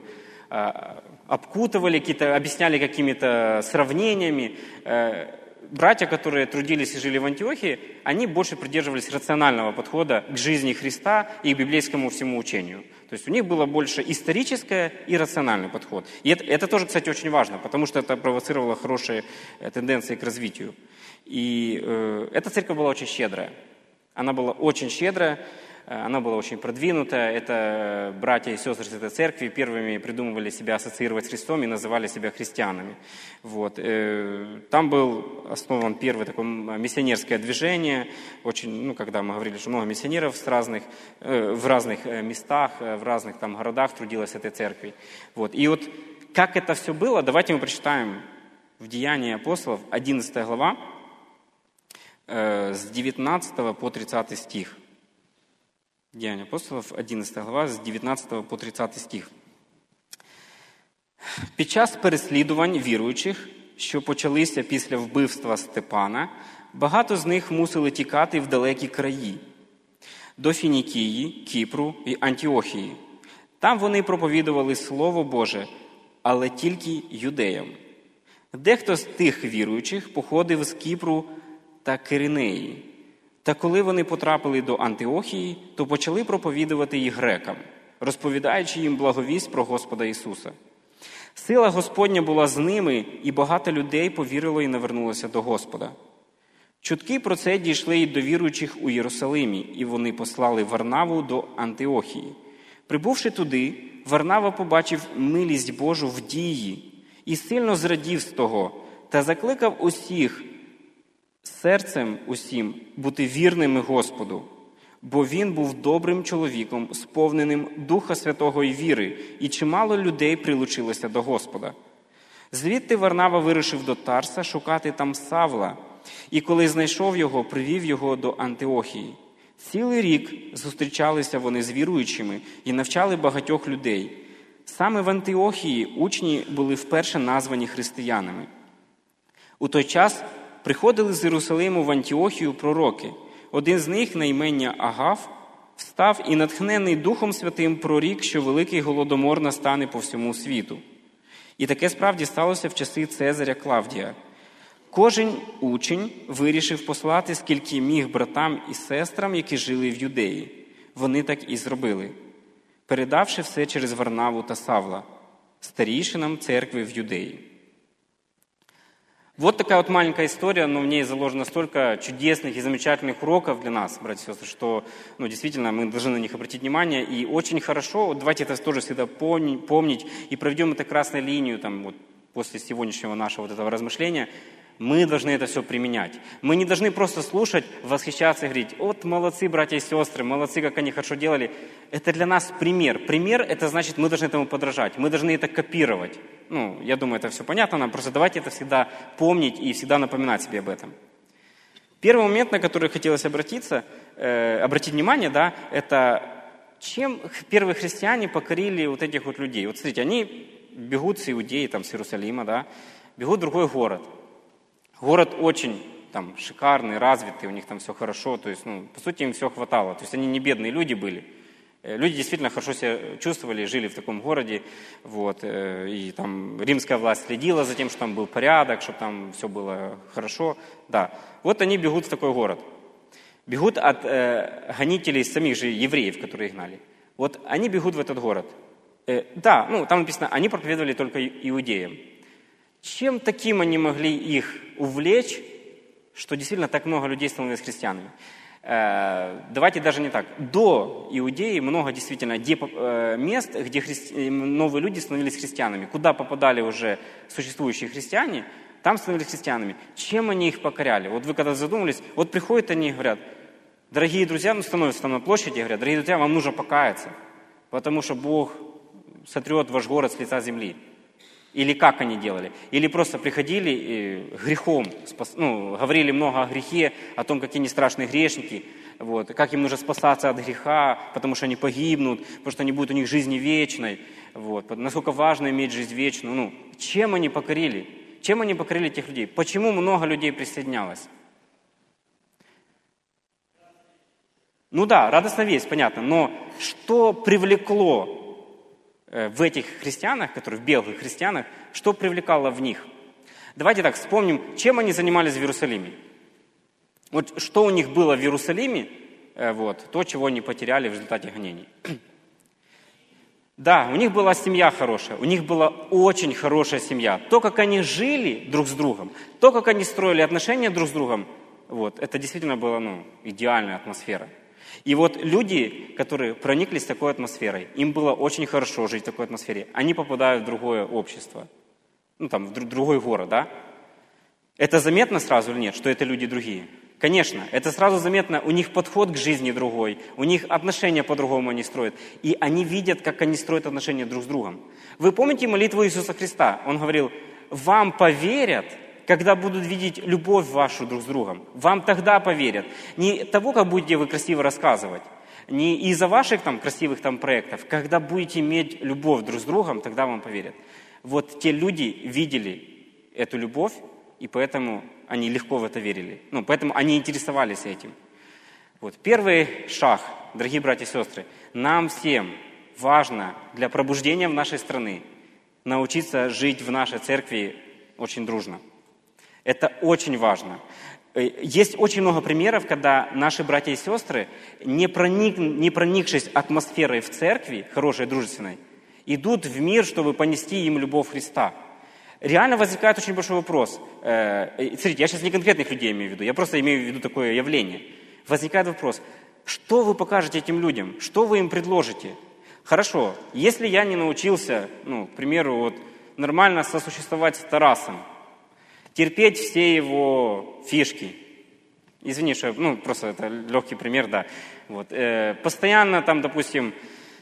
обкутывали, объясняли какими-то сравнениями. Братья, которые трудились и жили в Антиохии, они больше придерживались рационального подхода к жизни Христа и к библейскому всему учению. То есть у них было больше историческое и рациональный подход. И это тоже, кстати, очень важно, потому что это провоцировало хорошие тенденции к развитию. И эта церковь была очень щедрая. Она была очень щедрая, она была очень продвинутая. Это братья и сестры из этой церкви первыми придумывали себя ассоциировать с Христом и называли себя христианами. Вот. Там был основан первое такое миссионерское движение. Очень, когда мы говорили, что много миссионеров в разных местах, в разных городах трудилось в этой церкви. Вот. И вот как это все было, давайте мы прочитаем в Деянии апостолов, 11 глава, с 19 по 30 стих. Деяния апостолів, 11 глава, з 19 по 30 стих. Під час переслідувань віруючих, що почалися після вбивства Степана, багато з них мусили тікати в далекі краї, до Фінікії, Кіпру і Антіохії. Там вони проповідували Слово Боже, але тільки юдеям. Дехто з тих віруючих походив з Кіпру та Киринеї. Та коли вони потрапили до Антиохії, то почали проповідувати їх грекам, розповідаючи їм благовість про Господа Ісуса. Сила Господня була з ними, і багато людей повірило і навернулося до Господа. Чутки про це дійшли й до віруючих у Єрусалимі, і вони послали Варнаву до Антиохії. Прибувши туди, Варнава побачив милість Божу в дії і сильно зрадів з того, та закликав усіх серцем усім бути вірними Господу, бо він був добрим чоловіком, сповненим Духа Святого і віри, і чимало людей прилучилося до Господа. Звідти Варнава вирушив до Тарса шукати там Савла, і коли знайшов його, привів його до Антиохії. Цілий рік зустрічалися вони з віруючими і навчали багатьох людей. Саме в Антиохії учні були вперше названі християнами. У той час приходили з Єрусалиму в Антіохію пророки. Один з них, на ім'я Агав, встав і, натхнений Духом Святим, прорік, що великий голодомор настане по всьому світу. І таке справді сталося в часи Цезаря Клавдія. Кожен учень вирішив послати, скільки міг братам і сестрам, які жили в Юдеї. Вони так і зробили, передавши все через Варнаву та Савла, старейшинам церкви в Юдеи. Вот такая вот маленькая история, но в ней заложено столько чудесных и замечательных уроков для нас, братья и сестры, что действительно мы должны на них обратить внимание. И очень хорошо, вот давайте это тоже всегда помнить, и проведем эту красную линию после сегодняшнего нашего вот этого размышления. Мы должны это все применять. Мы не должны просто слушать, восхищаться и говорить: вот молодцы, братья и сестры, молодцы, как они хорошо делали. Это для нас пример. Пример – это значит, мы должны этому подражать, мы должны это копировать. Я думаю, это все понятно нам, просто давайте это всегда помнить и всегда напоминать себе об этом. Первый момент, на который хотелось обратить внимание, да, это чем первые христиане покорили вот этих вот людей. Вот смотрите, они бегут с Иудеи, с Иерусалима, да, бегут в другой город. Город очень шикарный, развитый, у них там все хорошо, то есть, по сути, им все хватало. То есть они не бедные люди были. Люди действительно хорошо себя чувствовали, жили в таком городе, и там римская власть следила за тем, что там был порядок, чтобы там все было хорошо. Да, вот они бегут в такой город. Бегут от гонителей самих же евреев, которые их гнали. Вот они бегут в этот город. Там написано, они проповедовали только иудеям. Чем таким они могли их увлечь, что действительно так много людей становились христианами? Давайте даже не так. До Иудеи много действительно мест, где новые люди становились христианами. Куда попадали уже существующие христиане, там становились христианами. Чем они их покоряли? Вот вы когда задумались, вот приходят они и говорят: дорогие друзья, становятся там на площади и говорят: дорогие друзья, вам нужно покаяться, потому что Бог сотрет ваш город с лица земли. Или как они делали? Или просто приходили и грехом, говорили много о грехе, о том, какие они страшные грешники, как им нужно спасаться от греха, потому что они погибнут, потому что не будет у них жизни вечной, насколько важно иметь жизнь вечную. Чем они покорили? Чем они покорили тех людей? Почему много людей присоединялось? Радостная весть, понятно, но что привлекло в этих христианах, которые в белых христианах, что привлекало в них? Давайте так вспомним, чем они занимались в Иерусалиме. Вот что у них было в Иерусалиме, то, чего они потеряли в результате гонений. Да, у них была семья хорошая, у них была очень хорошая семья. То, как они жили друг с другом, то, как они строили отношения друг с другом, это действительно была идеальная атмосфера. И люди, которые прониклись такой атмосферой, им было очень хорошо жить в такой атмосфере, они попадают в другое общество, в другой город, да? Это заметно сразу или нет, что это люди другие? Конечно, это сразу заметно, у них подход к жизни другой, у них отношения по-другому они строят, и они видят, как они строят отношения друг с другом. Вы помните молитву Иисуса Христа? Он говорил: вам поверят, когда будут видеть любовь вашу друг с другом. Вам тогда поверят. Не того, как будете вы красиво рассказывать, не из-за ваших красивых проектов. Когда будете иметь любовь друг с другом, тогда вам поверят. Те люди видели эту любовь, и поэтому они легко в это верили. Поэтому они интересовались этим. Первый шаг, дорогие братья и сестры, нам всем важно для пробуждения в нашей страны научиться жить в нашей церкви очень дружно. Это очень важно. Есть очень много примеров, когда наши братья и сестры, не проникшись атмосферой в церкви, хорошей, дружественной, идут в мир, чтобы понести им любовь Христа. Реально возникает очень большой вопрос. Смотрите, я сейчас не конкретных людей имею в виду, я просто имею в виду такое явление. Возникает вопрос: что вы покажете этим людям? Что вы им предложите? Хорошо, если я не научился, к примеру, нормально сосуществовать с Тарасом, терпеть все его фишки. Извини, что просто это легкий пример, да. Постоянно допустим,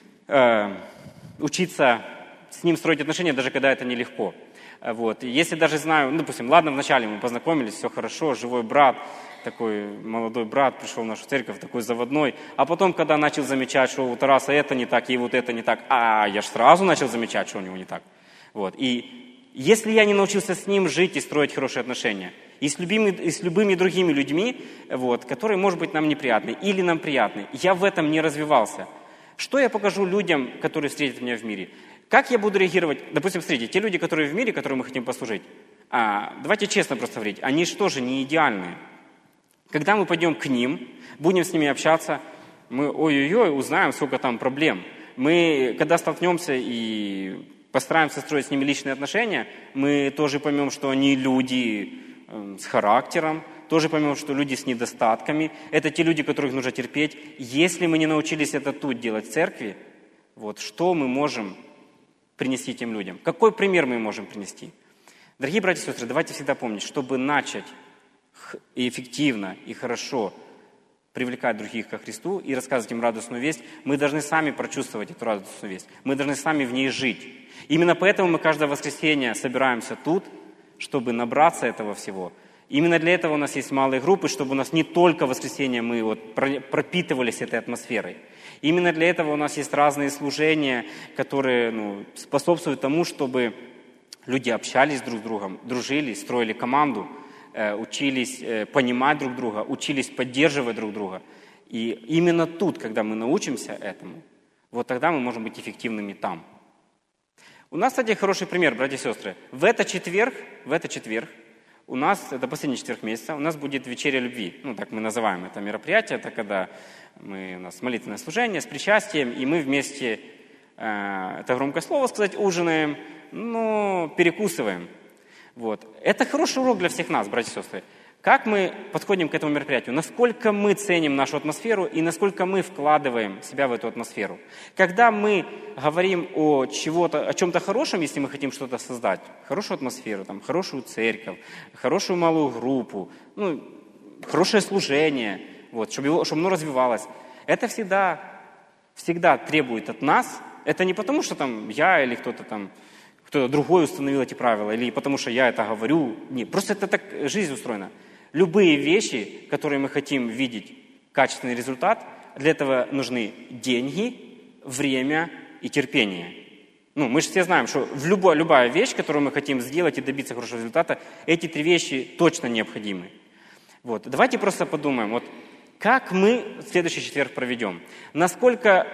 учиться с ним строить отношения, даже когда это нелегко. Если даже знаю, допустим, ладно, вначале мы познакомились, все хорошо, живой брат, такой молодой брат пришел в нашу церковь, такой заводной, а потом, когда начал замечать, что у Тараса это не так, и это не так, я же сразу начал замечать, что у него не так. И если я не научился с ним жить и строить хорошие отношения, и с любыми другими людьми, которые, может быть, нам неприятны или нам приятны, я в этом не развивался. Что я покажу людям, которые встретят меня в мире? Как я буду реагировать? Допустим, смотрите, те люди, которые в мире, которым мы хотим послужить, давайте честно просто говорить, они же тоже не идеальные. Когда мы пойдем к ним, будем с ними общаться, мы ой-ой-ой, узнаем, сколько там проблем. Мы, когда столкнемся и постараемся строить с ними личные отношения, мы тоже поймем, что они люди с характером, тоже поймем, что люди с недостатками. Это те люди, которых нужно терпеть. Если мы не научились это тут делать в церкви, вот, что мы можем принести тем людям? Какой пример мы можем принести? Дорогие братья и сестры, давайте всегда помнить, чтобы начать и эффективно, и хорошо привлекать других ко Христу и рассказывать им радостную весть, мы должны сами прочувствовать эту радостную весть. Мы должны сами в ней жить. Именно поэтому мы каждое воскресенье собираемся тут, чтобы набраться этого всего. Именно для этого у нас есть малые группы, чтобы у нас не только в воскресенье мы вот пропитывались этой атмосферой. Именно для этого у нас есть разные служения, которые способствуют тому, чтобы люди общались друг с другом, дружили, строили команду, учились понимать друг друга, учились поддерживать друг друга. И именно тут, когда мы научимся этому, вот тогда мы можем быть эффективными там. У нас, кстати, хороший пример, братья и сестры. В этот четверг у нас, это последний четверг месяца, у нас будет вечеря любви. Так мы называем это мероприятие. Это когда у нас молитвенное служение с причастием, и мы вместе, это громкое слово сказать, ужинаем, перекусываем. Вот. Это хороший урок для всех нас, братья и сестры. Как мы подходим к этому мероприятию? Насколько мы ценим нашу атмосферу и насколько мы вкладываем себя в эту атмосферу? Когда мы говорим о чем-то хорошем, если мы хотим что-то создать, хорошую атмосферу, хорошую церковь, хорошую малую группу, хорошее служение, чтобы оно развивалось, это всегда требует от нас. Это не потому, что я или кто-то другой установил эти правила, или потому что я это говорю. Нет, просто это так жизнь устроена. Любые вещи, которые мы хотим видеть, качественный результат, для этого нужны деньги, время и терпение. Мы же все знаем, что любая вещь, которую мы хотим сделать и добиться хорошего результата, эти 3 вещи точно необходимы. Давайте просто подумаем, как мы следующий четверг проведем. Насколько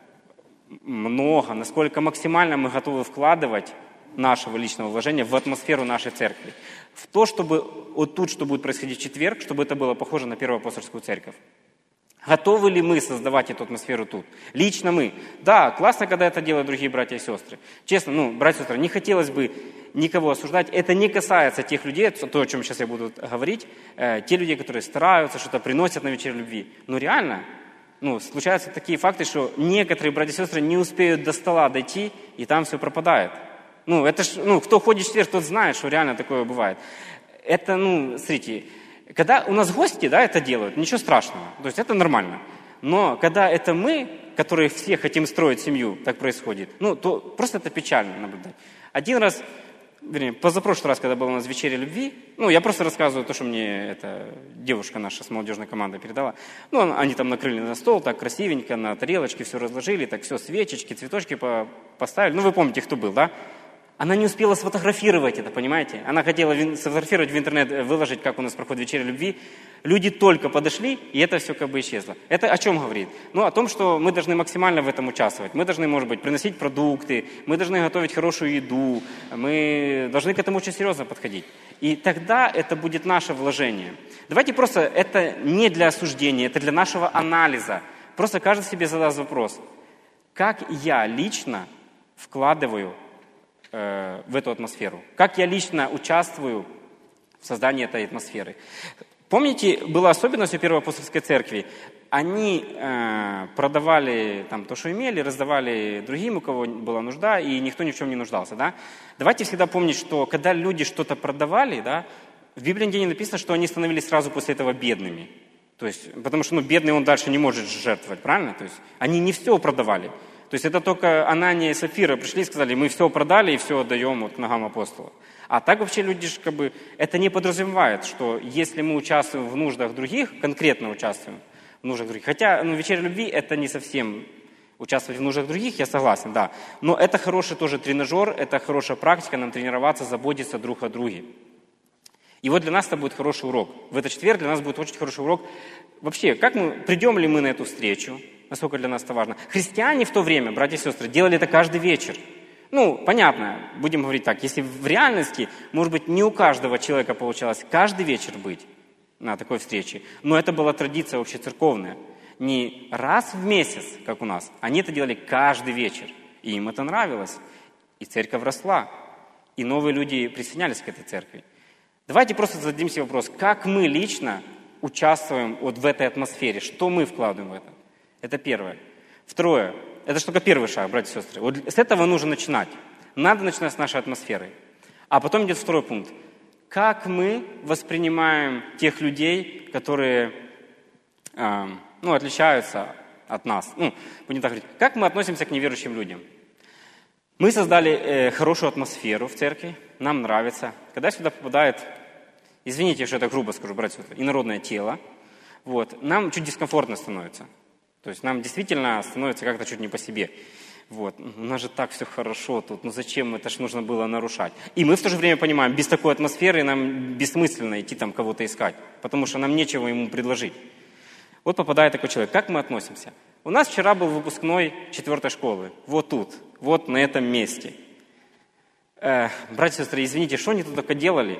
много, насколько максимально мы готовы вкладывать нашего личного вложения в атмосферу нашей церкви. В то, чтобы тут, что будет происходить в четверг, чтобы это было похоже на Первую апостольскую церковь. Готовы ли мы создавать эту атмосферу тут? Лично мы. Да, классно, когда это делают другие братья и сестры. Честно, братья и сестры, не хотелось бы никого осуждать. Это не касается тех людей, то, о чем сейчас я буду говорить, те люди, которые стараются, что-то приносят на вечер любви. Реально, случаются такие факты, что некоторые братья и сестры не успеют до стола дойти, и там все пропадает. Это ж, кто ходит в четверг, тот знает, что реально такое бывает. Это, смотрите, когда у нас гости, это делают, ничего страшного, то есть это нормально. Но когда это мы, которые все хотим строить семью, так происходит, то просто это печально наблюдать. Один раз, позапрошлый раз, когда была у нас вечеря любви, я просто рассказываю то, что мне эта девушка наша с молодежной командой передала. Они там накрыли на стол, так красивенько, на тарелочке все разложили, так все, свечечки, цветочки поставили. Вы помните, кто был, да? Она не успела сфотографировать это, понимаете? Она хотела сфотографировать в интернет, выложить, как у нас проходит вечеря любви. Люди только подошли, и это все исчезло. Это о чем говорит? О том, что мы должны максимально в этом участвовать. Мы должны, может быть, приносить продукты, мы должны готовить хорошую еду, мы должны к этому очень серьезно подходить. И тогда это будет наше вложение. Давайте просто, это не для осуждения, это для нашего анализа. Просто каждый себе задаст вопрос. Как я лично вкладываю в эту атмосферу? Как я лично участвую в создании этой атмосферы? Помните, была особенность у Первой апостольской церкви? Они продавали то, что имели, раздавали другим, у кого была нужда, и никто ни в чем не нуждался. Да? Давайте всегда помнить, что когда люди что-то продавали, в Библии нигде не написано, что они становились сразу после этого бедными. То есть, потому что бедный он дальше не может жертвовать, правильно? То есть, они не все продавали. То есть это только Анания и Сапфира пришли и сказали, мы все продали и все отдаем к ногам апостола. А так вообще люди это не подразумевает, что если мы участвуем в нуждах других, конкретно участвуем в нуждах других. Хотя вечеря любви это не совсем участвовать в нуждах других, я согласен, да. Но это хороший тоже тренажер, это хорошая практика, нам тренироваться, заботиться друг о друге. И для нас это будет хороший урок. В этот четверг для нас будет очень хороший урок. Вообще, придем ли мы на эту встречу? Насколько для нас это важно. Христиане в то время, братья и сестры, делали это каждый вечер. Ну, понятно, будем говорить так, если в реальности, может быть, не у каждого человека получалось каждый вечер быть на такой встрече, но это была традиция общецерковная. Не раз в месяц, как у нас, они это делали каждый вечер, и им это нравилось, и церковь росла, и новые люди присоединялись к этой церкви. Давайте просто зададим себе вопрос, как мы лично участвуем вот в этой атмосфере, что мы вкладываем в это? Это первое. Второе, это только первый шаг, братья и сестры. Вот с этого нужно начинать. Надо начинать с нашей атмосферы. А потом идет второй пункт. Как мы воспринимаем тех людей, которые отличаются от нас? Будем так говорить. Как мы относимся к неверующим людям? Мы создали хорошую атмосферу в церкви, нам нравится. Когда сюда попадает, извините, что это грубо скажу, братья и сестры, инородное тело, вот, нам чуть дискомфортно становится. То есть нам действительно становится как-то чуть не по себе. Вот. У нас же так все хорошо тут, зачем это ж нужно было нарушать? И мы в то же время понимаем, без такой атмосферы нам бессмысленно идти там кого-то искать, потому что нам нечего ему предложить. Вот попадает такой человек. Как мы относимся? У нас вчера был выпускной 4-й школы. Вот тут, вот на этом месте. Братья и сестры, извините, что они тут только делали?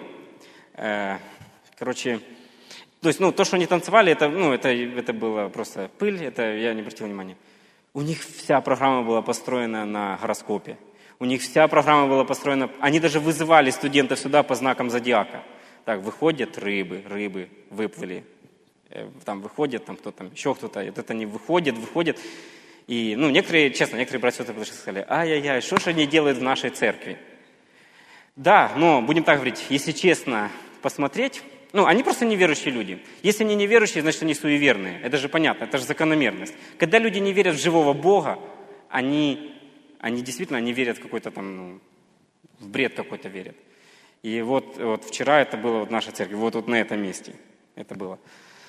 То есть, то, что они танцевали, это было просто пыль, это я не обратил внимания. У них вся программа была построена на гороскопе. У них вся программа была построена... Они даже вызывали студентов сюда по знакам зодиака. Так, выходят рыбы выплыли. Там выходят, там кто там, еще кто-то. Это они выходят. И, некоторые братья и сестры сказали, ай-яй-яй, что же они делают в нашей церкви? Да, но будем так говорить, если честно посмотреть... они просто неверующие люди. Если они неверующие, значит, они суеверные. Это же понятно, это же закономерность. Когда люди не верят в живого Бога, они действительно не верят в какой-то там, в бред какой-то верят. И вот вчера это было в нашей церкви, вот на этом месте это было.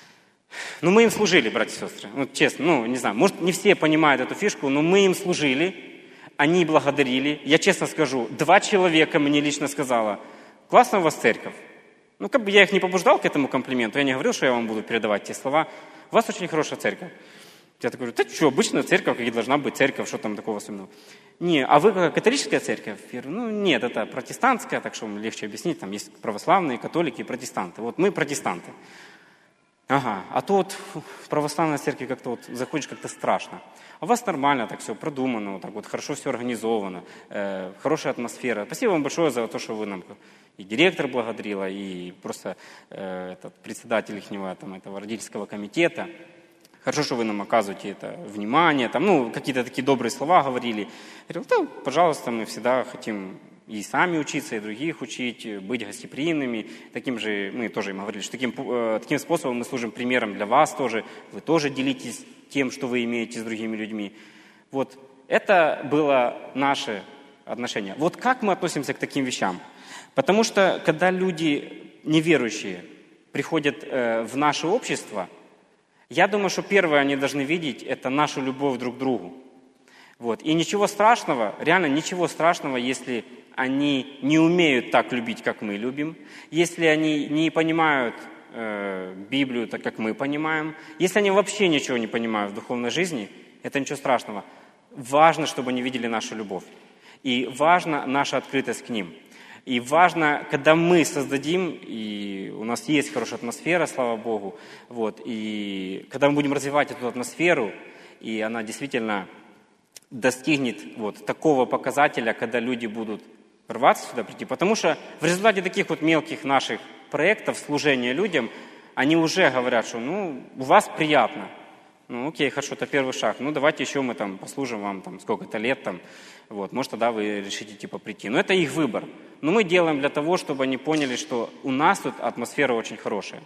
Мы им служили, братья и сестры. Честно, не знаю, может, не все понимают эту фишку, но мы им служили, они благодарили. Я честно скажу, 2 человека мне лично сказала, классно у вас церковь. Я их не побуждал к этому комплименту, я не говорил, что я вам буду передавать те слова. У вас очень хорошая церковь. Я такой говорю, обычная церковь, как и должна быть церковь, что там такого особенного? Не, а вы католическая церковь? Я говорю, нет, это протестантская, так что вам легче объяснить, там есть православные, католики и протестанты. Вот мы протестанты. Ага, а то в православной церкви как-то заходишь, как-то страшно. А у вас нормально так все продумано, так хорошо все организовано, хорошая атмосфера. Спасибо вам большое за то, что вы нам и директор благодарила, и просто этот председатель этого родительского комитета. Хорошо, что вы нам оказываете это внимание, какие-то такие добрые слова говорили. Я говорю, пожалуйста, мы всегда хотим и сами учиться, и других учить, быть гостеприимными. Таким же, мы тоже им говорили, что таким способом мы служим примером для вас тоже. Вы тоже делитесь тем, что вы имеете с другими людьми. Вот это было наше отношение. Вот как мы относимся к таким вещам? Потому что, когда люди неверующие приходят в наше общество, я думаю, что первое они должны видеть – это нашу любовь друг к другу. Вот. И ничего страшного, реально ничего страшного, если они не умеют так любить, как мы любим, если они не понимают Библию так, как мы понимаем, если они вообще ничего не понимают в духовной жизни, это ничего страшного. Важно, чтобы они видели нашу любовь. И важна наша открытость к ним. И важно, когда мы создадим, и у нас есть хорошая атмосфера, слава Богу, и когда мы будем развивать эту атмосферу, и она действительно достигнет такого показателя, когда люди будут рваться сюда прийти. Потому что в результате таких мелких наших проектов служения людям, они уже говорят, что у вас приятно. Окей, хорошо, это первый шаг. Давайте еще мы послужим вам сколько-то лет. Может, тогда вы решите прийти. Но это их выбор. Но мы делаем для того, чтобы они поняли, что у нас тут атмосфера очень хорошая.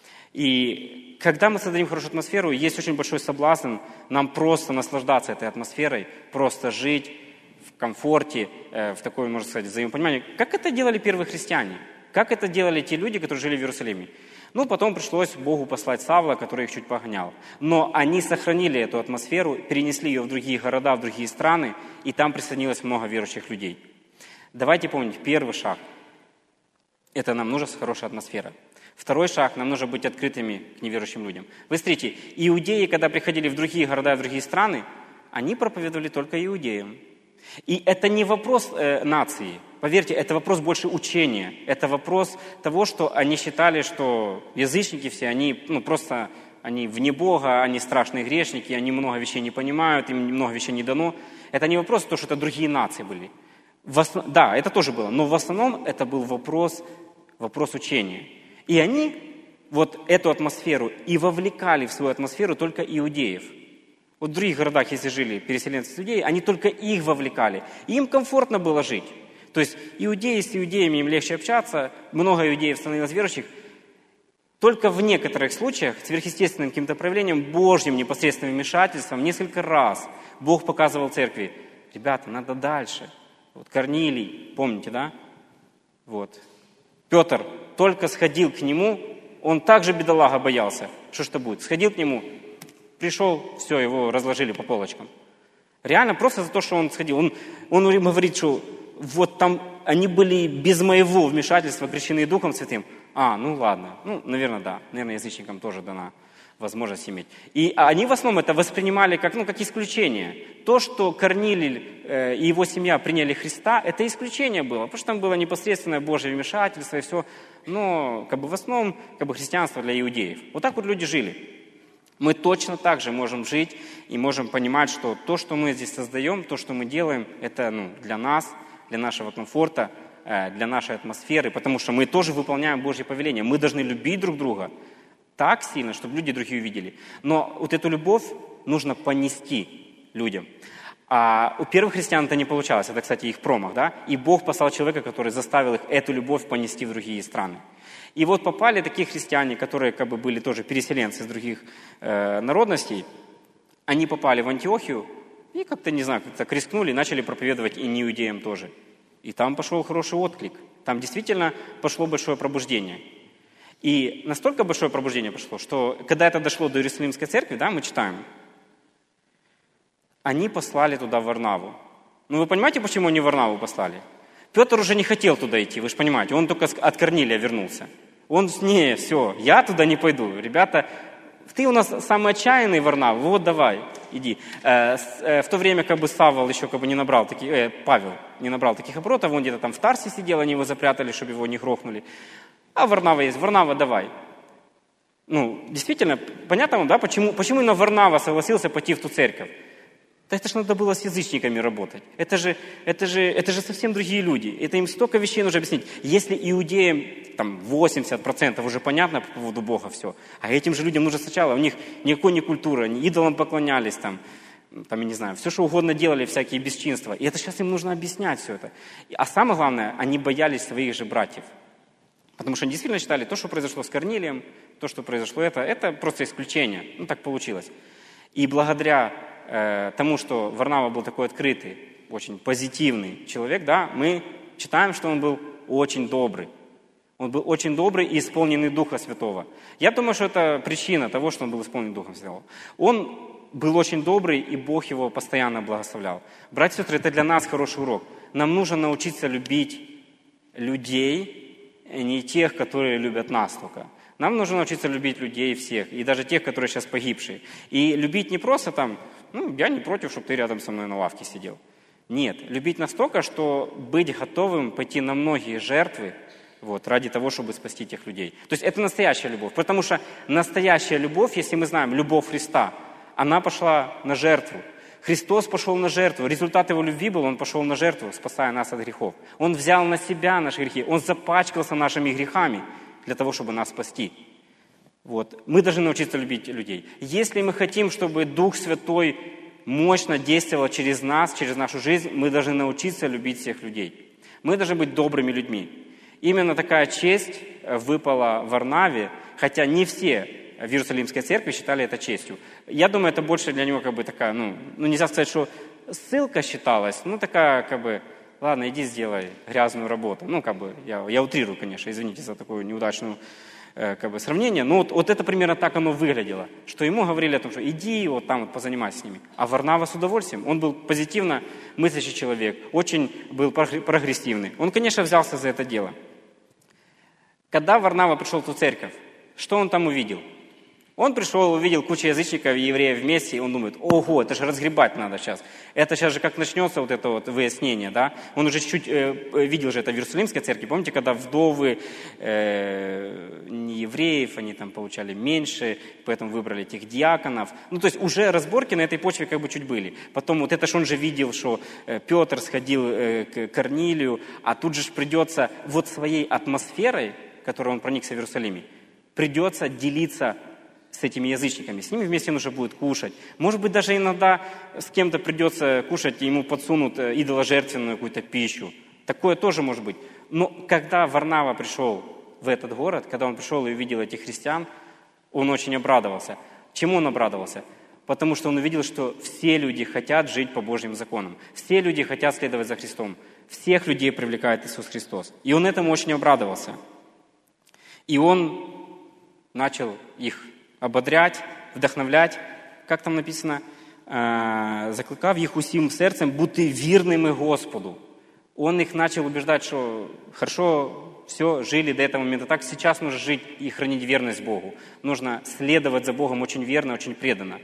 И когда мы создадим хорошую атмосферу, есть очень большой соблазн нам просто наслаждаться этой атмосферой, просто жить в комфорте, в такой, можно сказать, взаимопонимании. Как это делали первые христиане? Как это делали те люди, которые жили в Иерусалиме? Потом пришлось Богу послать Савла, который их чуть погонял. Но они сохранили эту атмосферу, перенесли ее в другие города, в другие страны, и там присоединилось много верующих людей. Давайте помнить, первый шаг – это нам нужна хорошая атмосфера. Второй шаг – нам нужно быть открытыми к неверующим людям. Вы смотрите, иудеи, когда приходили в другие города, в другие страны, они проповедовали только иудеям. И это не вопрос нации. Поверьте, это вопрос больше учения. Это вопрос того, что они считали, что язычники все, они просто они вне Бога, они страшные грешники, они много вещей не понимают, им много вещей не дано. Это не вопрос того, что это другие нации были. Да, это тоже было, но в основном это был вопрос учения. И они вот эту атмосферу и вовлекали в свою атмосферу только иудеев. Вот в других городах, если жили переселенцы с иудеи, они только их вовлекали. И им комфортно было жить. То есть иудеи с иудеями, им легче общаться, много иудеев становилось верующих. Только в некоторых случаях, сверхъестественным каким-то проявлением, Божьим непосредственным вмешательством, несколько раз Бог показывал церкви: ребята, надо дальше. Вот Корнилий, помните, да? Вот. Петр только сходил к нему, он также, бедолага, боялся, что будет. Сходил к нему, пришел, все, его разложили по полочкам. Реально просто за то, что он сходил. Он говорит, что вот там они были без моего вмешательства крещены Духом Святым. Ну ладно, наверное, да. Наверное, язычникам тоже дана возможность иметь. И они в основном это воспринимали как исключение. То, что Корнилий и его семья приняли Христа, это исключение было, потому что там было непосредственное Божье вмешательство и все. Но в основном христианство для иудеев. Вот так вот люди жили. Мы точно так же можем жить и можем понимать, что то, что мы здесь создаем, то, что мы делаем, это для нас, для нашего комфорта, для нашей атмосферы, потому что мы тоже выполняем Божье повеление. Мы должны любить друг друга так сильно, чтобы люди другие увидели. Но вот эту любовь нужно понести людям. А у первых христиан это не получалось. Это, кстати, их промах, да? И Бог послал человека, который заставил их эту любовь понести в другие страны. И вот попали такие христиане, которые были тоже переселенцы из других народностей. Они попали в Антиохию и как-то рискнули и начали проповедовать и неиудеям тоже. И там пошел хороший отклик. Там действительно пошло большое пробуждение. И настолько большое пробуждение пошло, что когда это дошло до Иерусалимской церкви, да, мы читаем, они послали туда Варнаву. Вы понимаете, почему они Варнаву послали? Петр уже не хотел туда идти, вы же понимаете, он только от Корнилия вернулся. Он, все, я туда не пойду. Ребята, ты у нас самый отчаянный, Варнава, вот давай, иди. В то время Саввол еще не набрал Павел не набрал таких оборотов, он где-то там в Тарсе сидел, они его запрятали, чтобы его не грохнули. А Варнава есть, Варнава давай. Действительно, понятно вам, да, почему именно Варнава согласился пойти в ту церковь? Да это же надо было с язычниками работать. Это же совсем другие люди. Это им столько вещей нужно объяснить. Если иудеям 80% уже понятно по поводу Бога все, а этим же людям нужно сначала, у них никакой не культуры, они идолам поклонялись, я не знаю, все, что угодно делали, всякие бесчинства. И это сейчас им нужно объяснять все это. А самое главное, они боялись своих же братьев. Потому что они действительно считали, то, что произошло с Корнилием, то, что произошло это просто исключение. Так получилось. И благодаря тому, что Варнава был такой открытый, очень позитивный человек, да, мы читаем, что он был очень добрый. Он был очень добрый и исполненный Духа Святого. Я думаю, что это причина того, что он был исполнен Духом Святым. Он был очень добрый, и Бог его постоянно благословлял. Братья и сестры, это для нас хороший урок. Нам нужно научиться любить людей, не тех, которые любят нас только. Нам нужно научиться любить людей всех, и даже тех, которые сейчас погибшие. И любить не просто я не против, чтобы ты рядом со мной на лавке сидел. Нет, любить настолько, что быть готовым пойти на многие жертвы, ради того, чтобы спасти тех людей. То есть это настоящая любовь. Потому что настоящая любовь, если мы знаем любовь Христа, она пошла на жертву. Христос пошел на жертву. Результат его любви был, он пошел на жертву, спасая нас от грехов. Он взял на себя наши грехи, он запачкался нашими грехами для того, чтобы нас спасти. Мы должны научиться любить людей. Если мы хотим, чтобы Дух Святой мощно действовал через нас, через нашу жизнь, мы должны научиться любить всех людей. Мы должны быть добрыми людьми. Именно такая честь выпала Варнаве, хотя не все в Иерусалимской церкви считали это честью. Я думаю, это больше для него такая, нельзя сказать, что ссылка считалась, такая, ладно, иди сделай грязную работу. Я утрирую, конечно, извините за такую неудачную сравнение, но вот это примерно так оно выглядело, что ему говорили о том, что иди позанимайся с ними. А Варнава с удовольствием, он был позитивно мыслящий человек, очень был прогрессивный. Он, конечно, взялся за это дело. Когда Варнава пришел в ту церковь, что он там увидел? Он пришел, увидел кучу язычников и евреев вместе, и он думает, ого, это же разгребать надо сейчас. Это сейчас же как начнется вот это вот выяснение, да? Он уже чуть видел же это в Иерусалимской церкви. Помните, когда вдовы не евреев, они там получали меньше, поэтому выбрали этих диаконов. Ну, то есть уже разборки на этой почве как бы чуть были. Потом вот это ж он же видел, что Петр сходил к Корнилию, а тут же придется вот своей атмосферой, которой он проникся в Иерусалиме, придется делиться с этими язычниками. С ними вместе нужно будет кушать. Может быть, даже иногда с кем-то придется кушать, и ему подсунут идоложертвенную какую-то пищу. Такое тоже может быть. Но когда Варнава пришел в этот город, когда он пришел и увидел этих христиан, он очень обрадовался. Чему он обрадовался? Потому что он увидел, что все люди хотят жить по Божьим законам. Все люди хотят следовать за Христом. Всех людей привлекает Иисус Христос. И он этому очень обрадовался. И он начал их ободрять, вдохновлять, как там написано, закликав их усім серцем бути вірними Господу. Он их начал убеждать, что хорошо, все, жили до этого момента так, сейчас нужно жить и хранить верность Богу. Нужно следовать за Богом очень верно, очень преданно.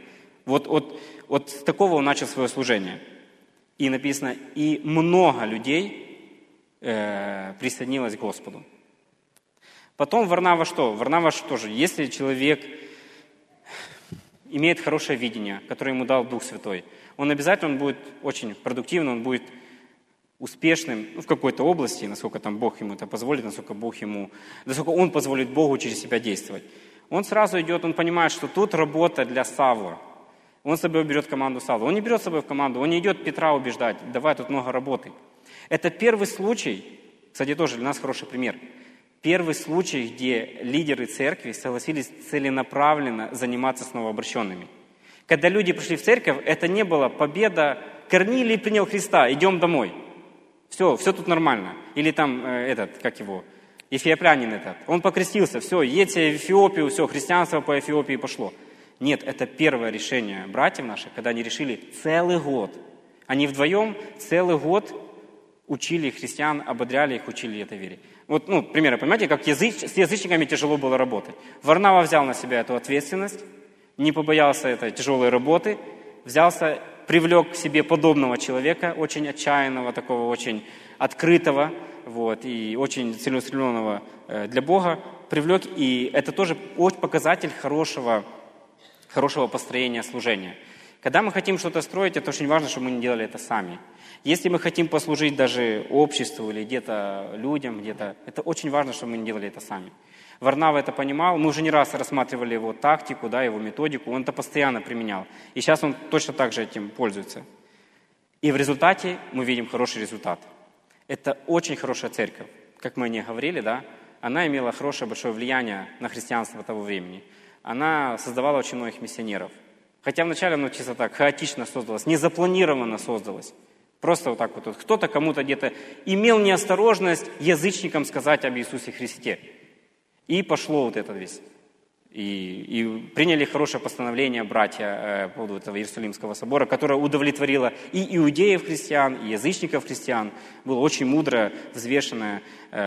Вот с такого он начал свое служение. И написано, и много людей присоединилось к Господу. Потом Варнава что? Варнава тоже, если человек имеет хорошее видение, которое ему дал Дух Святой, он обязательно будет очень продуктивным, он будет успешным в какой-то области, насколько там Бог ему это позволит, насколько он позволит Богу через себя действовать. Он сразу идет, он понимает, что тут работа для Савла. Он с собой берет команду Савла. Он не берет с собой в команду, он не идет Петра убеждать, давай, тут много работы. Это первый случай, кстати, тоже для нас хороший пример. Первый случай, где лидеры церкви согласились целенаправленно заниматься с новообращенными. Когда люди пришли в церковь, это не было победа, Корнилий принял Христа, идем домой. Все тут нормально. Или там эфиоплянин этот, он покрестился, все, едьте в Эфиопию, все, христианство по Эфиопии пошло. Нет, это первое решение братьев наших, когда они решили целый год. Они вдвоем целый год учили христиан, ободряли их, учили этой вере. Вот, примерно, понимаете, как с язычниками тяжело было работать. Варнава взял на себя эту ответственность, не побоялся этой тяжелой работы, привлек к себе подобного человека, очень отчаянного, такого очень открытого, и очень целеустремленного для Бога, привлек, и это тоже показатель хорошего построения служения. Когда мы хотим что-то строить, это очень важно, чтобы мы не делали это сами. Если мы хотим послужить даже обществу или где-то людям, это очень важно, чтобы мы не делали это сами. Варнава это понимал, мы уже не раз рассматривали его тактику, его методику, он это постоянно применял. И сейчас он точно так же этим пользуется. И в результате мы видим хороший результат. Это очень хорошая церковь. Как мы о ней говорили, она имела хорошее, большое влияние на христианство того времени. Она создавала очень многих миссионеров. Хотя вначале оно чисто так хаотично создалось, незапланированно создалось. Просто кто-то кому-то где-то имел неосторожность язычникам сказать об Иисусе Христе. И пошло это весь. И приняли хорошее постановление братья по поводу этого Иерусалимского собора, которое удовлетворило и иудеев-христиан, и язычников-христиан. Было очень мудро, взвешенное,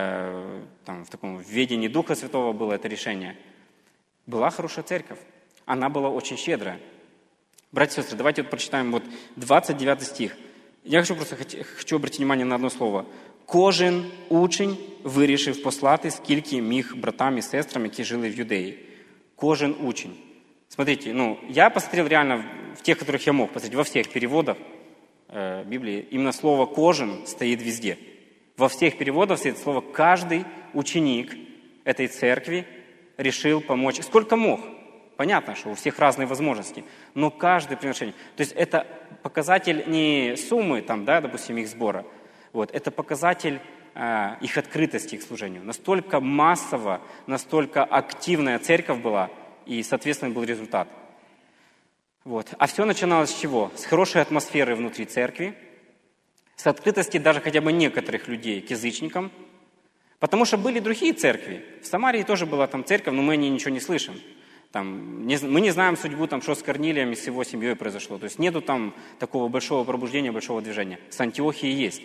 в таком ведении Духа Святого было это решение. Была хорошая церковь. Она была очень щедрая. Братья и сестры, давайте прочитаем 29 стих. Я хочу обратить внимание на одно слово. «Кожен учень вирішив послати, скільки міг братам і сестрам, які жили в Юдеї». Кожен учень. Смотрите, я посмотрел реально в тех, которых я мог посмотреть, во всех переводах Библии, именно слово «кожен» стоит везде. Во всех переводах стоит слово «каждый ученик этой церкви решил помочь». Сколько мог? Понятно, что у всех разные возможности, но каждое приношение. То есть это показатель не суммы, допустим, их сбора, это показатель их открытости к служению. Настолько массово, настолько активная церковь была, и, соответственно, был результат. А все начиналось с чего? С хорошей атмосферы внутри церкви, с открытости даже хотя бы некоторых людей к язычникам, потому что были другие церкви. В Самарии тоже была там церковь, но мы о ней ничего не слышим. Мы не знаем судьбу, что с Корнилием и с его семьей произошло. То есть нету там такого большого пробуждения, большого движения. С Антиохией есть.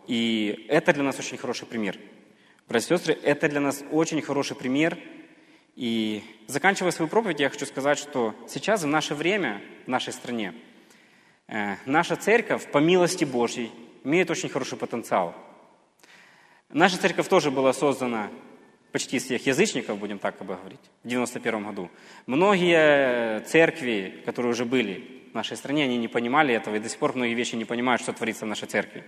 И это для нас очень хороший пример. Братья и сестры, это для нас очень хороший пример. И заканчивая свою проповедь, я хочу сказать, что сейчас, в наше время, в нашей стране, наша церковь, по милости Божьей, имеет очень хороший потенциал. Наша церковь тоже была создана почти из всех язычников, будем так говорить, в 91 году. Многие церкви, которые уже были в нашей стране, они не понимали этого, и до сих пор многие вещи не понимают, что творится в нашей церкви.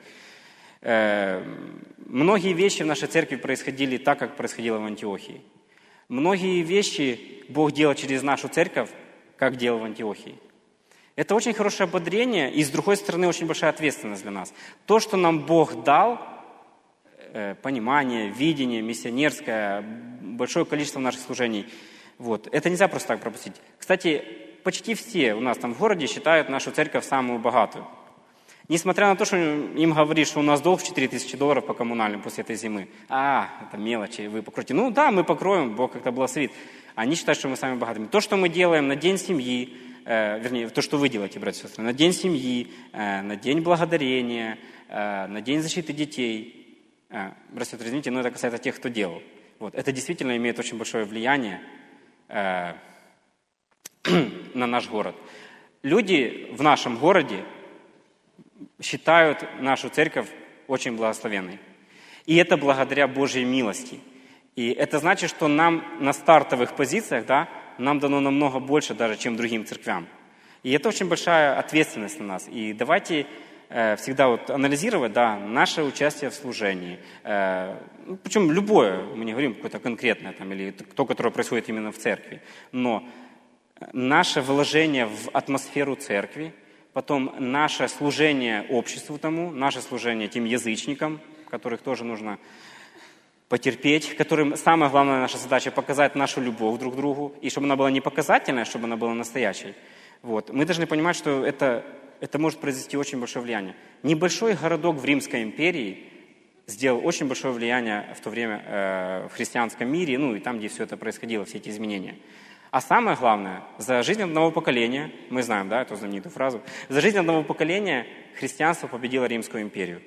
Многие вещи в нашей церкви происходили так, как происходило в Антиохии. Многие вещи Бог делал через нашу церковь, как делал в Антиохии. Это очень хорошее ободрение, и с другой стороны очень большая ответственность для нас. То, что нам Бог дал, понимание, видение, миссионерское, большое количество наших служений, вот, это нельзя просто так пропустить. Кстати, почти все у нас там в городе считают нашу церковь самую богатую. Несмотря на то, что им говорит, что у нас долг в $4000 по коммунальным после этой зимы. Это мелочи, вы покроете. Ну да, мы покроем, Бог как-то благословит. Они считают, что мы самые богатыми. То, что мы делаем на День семьи, вернее, то, что вы делаете, братья и сестры, на День семьи, на День благодарения, на День защиты детей. Братья и сестры, извините, но это касается тех, кто делал. Вот. Это действительно имеет очень большое влияние на наш город. Люди в нашем городе считают нашу церковь очень благословенной. И это благодаря Божьей милости. И это значит, что нам на стартовых позициях, да, нам дано намного больше даже, чем другим церквям. И это очень большая ответственность на нас. И давайте всегда вот анализировать, да, наше участие в служении. Причем любое, мы не говорим какое-то конкретное, там, или то, которое происходит именно в церкви. Но наше вложение в атмосферу церкви, потом наше служение обществу тому, наше служение тем язычникам, которых тоже нужно потерпеть, которым самая главная наша задача показать нашу любовь друг к другу, и чтобы она была не показательная, чтобы она была настоящей. Вот. Мы должны понимать, что это может произвести очень большое влияние. Небольшой городок в Римской империи сделал очень большое влияние в то время в христианском мире, ну и там, где все это происходило, все эти изменения. А самое главное, за жизнь одного поколения, мы знаем, да, эту знаменитую фразу, за жизнь одного поколения христианство победило Римскую империю.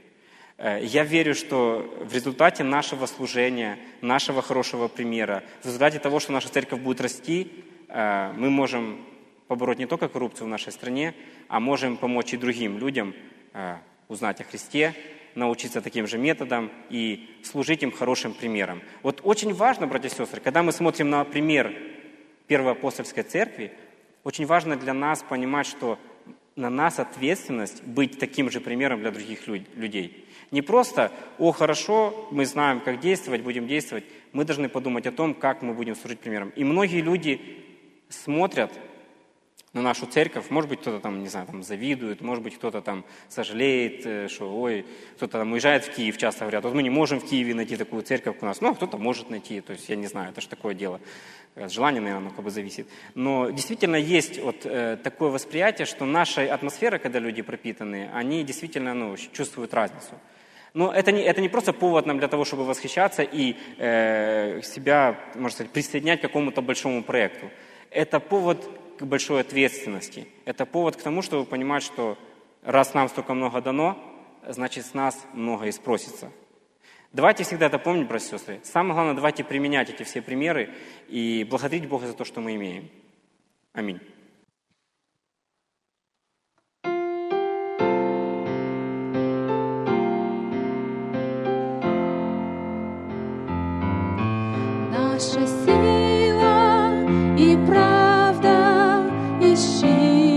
Я верю, что в результате нашего служения, нашего хорошего примера, в результате того, что наша церковь будет расти, мы можем побороть не только коррупцию в нашей стране, а можем помочь и другим людям узнать о Христе, научиться таким же методам и служить им хорошим примером. Вот очень важно, братья и сестры, когда мы смотрим на пример Первой апостольской церкви, очень важно для нас понимать, что на нас ответственность быть таким же примером для других людей. Не просто, хорошо, мы знаем, как действовать, будем действовать. Мы должны подумать о том, как мы будем служить примером. И многие люди смотрят на нашу церковь, может быть, кто-то там, не знаю, там завидует, может быть, кто-то там сожалеет, что, кто-то там уезжает в Киев, часто говорят, вот мы не можем в Киеве найти такую церковь у нас, ну, кто-то может найти, то есть, я не знаю, это же такое дело, от желания, наверное, оно как бы зависит. Но действительно есть вот такое восприятие, что наша атмосфера, когда люди пропитаны, они действительно, чувствуют разницу. Но это не просто повод нам для того, чтобы восхищаться и себя, можно сказать, присоединять к какому-то большому проекту. Это повод к большой ответственности. Это повод к тому, чтобы понимать, что раз нам столько много дано, значит, с нас много и спросится. Давайте всегда это помнить, братья и сестры. Самое главное, давайте применять эти все примеры и благодарить Бога за то, что мы имеем. Аминь. Наша сила и правда и щит.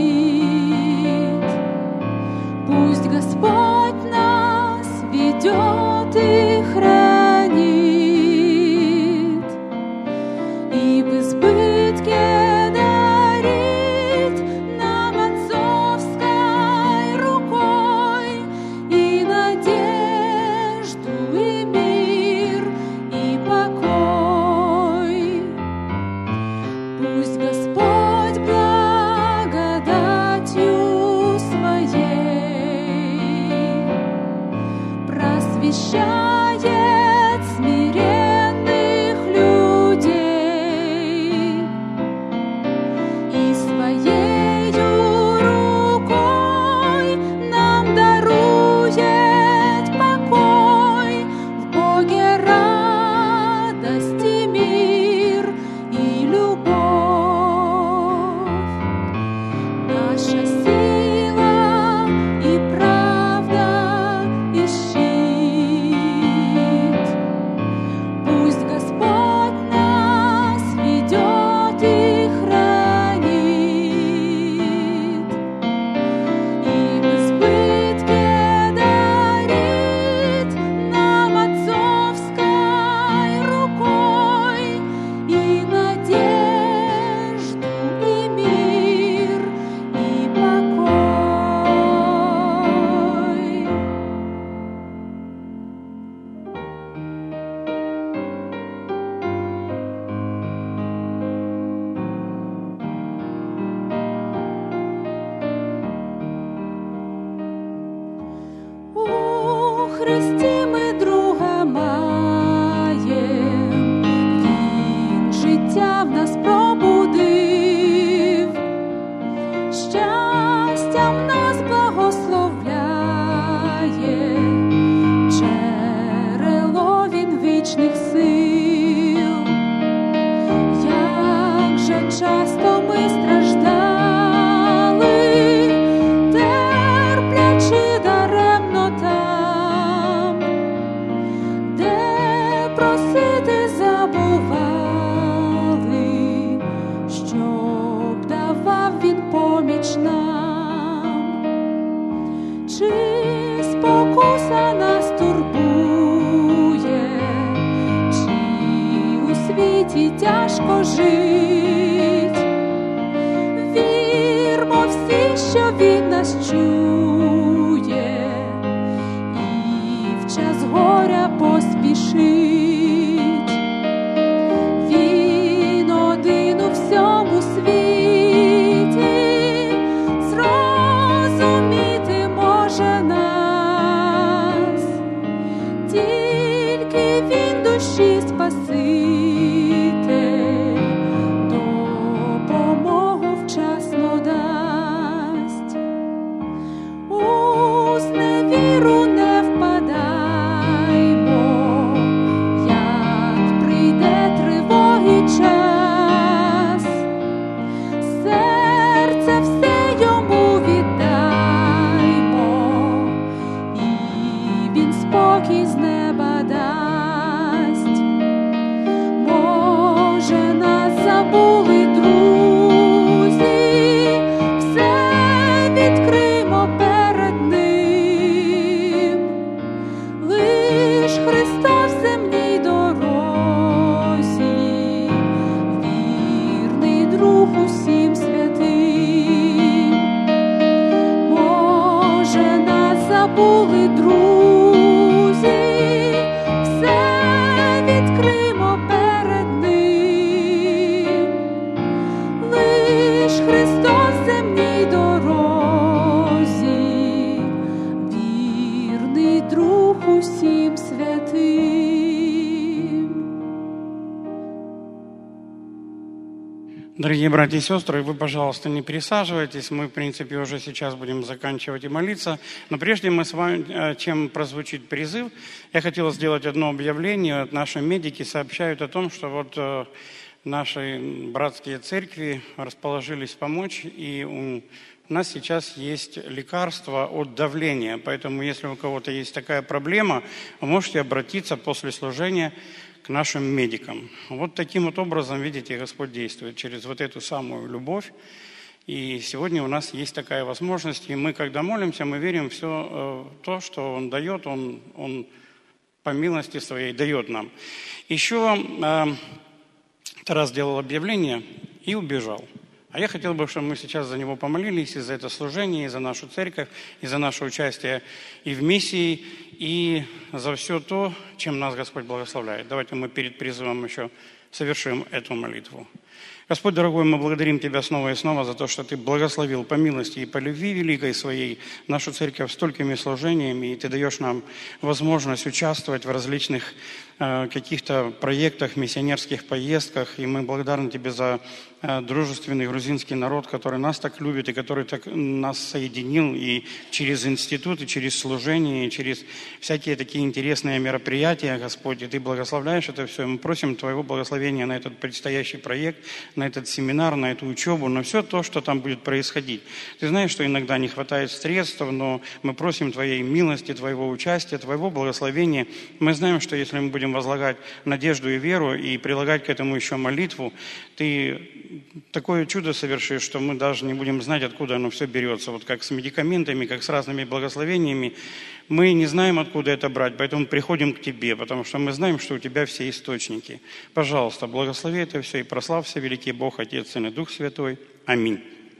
Пусть Господь нас ведет и хранит, и в избытке дарит нам отцовской рукой и надежду, и мир, и покой. Пусть Господь благодатью Своей просвещает смиренных людей и Своею рукой нам дарует покой, в Боге радость и мир, и Христі ми друга маєм, Він життя в нас пробудив, щастям нас благословляє, джерело Він вічних сил. Як же часто ми страждали, терплячи даремно там, де просити забували, щоб давав Він поміч нам. Чи спокуса нас турбує, чи у світі тяжко жить, вірмо всі, що Він нас чує, і в час горя поспішить. Він один у всьому світі, зрозуміти може нас, тільки Він душі Спаситель, допомогу вчасно дасть. У зневіру не впадаймо, як прийде тривоги час, серце все йому віддаймо, і він спокій з неба дасть. Може, нас забули друзі, все відкримо перед ним. Лиш Христос в земній дорозі, вірний друг усім святим. Може, нас забули друзі, все відкримо перед ним. Лиш Христос в земній дорозі, вірний друг усім святим. Дорогие братья и сестры, вы, пожалуйста, не пересаживайтесь. Мы, в принципе, уже сейчас будем заканчивать и молиться. Но прежде мы с вами, чем прозвучит призыв, я хотел сделать одно объявление. Наши медики сообщают о том, что вот наши братские церкви расположились помочь, и у нас сейчас есть лекарство от давления. Поэтому, если у кого-то есть такая проблема, вы можете обратиться после служения к нашим медикам. Вот таким вот образом, видите, Господь действует через вот эту самую любовь. И сегодня у нас есть такая возможность. И мы, когда молимся, мы верим в все то, что Он дает, Он по милости Своей дает нам. Еще Тарас делал объявление и убежал. А я хотел бы, чтобы мы сейчас за него помолились, и за это служение, и за нашу церковь, и за наше участие и в миссии, и за все то, чем нас Господь благословляет. Давайте мы перед призывом еще совершим эту молитву. Господь, дорогой, мы благодарим Тебя снова и снова за то, что Ты благословил по милости и по любви великой Своей нашу церковь столькими служениями, и Ты даешь нам возможность участвовать в различных каких-то проектах, миссионерских поездках, и мы благодарны Тебе за дружественный грузинский народ, который нас так любит и который так нас соединил и через институт, и через служение, и через всякие такие интересные мероприятия, Господь, и Ты благословляешь это все. Мы просим Твоего благословения на этот предстоящий проект, на этот семинар, на эту учебу, на все то, что там будет происходить. Ты знаешь, что иногда не хватает средств, но мы просим Твоей милости, Твоего участия, Твоего благословения. Мы знаем, что если мы будем возлагать надежду и веру и прилагать к этому еще молитву, Ты такое чудо совершишь, что мы даже не будем знать, откуда оно все берется. Вот как с медикаментами, как с разными благословениями. Мы не знаем, откуда это брать, поэтому приходим к Тебе, потому что мы знаем, что у Тебя все источники. Пожалуйста, благослови это все и прославься, великий Бог, Отец, Сын и Дух Святой. Аминь.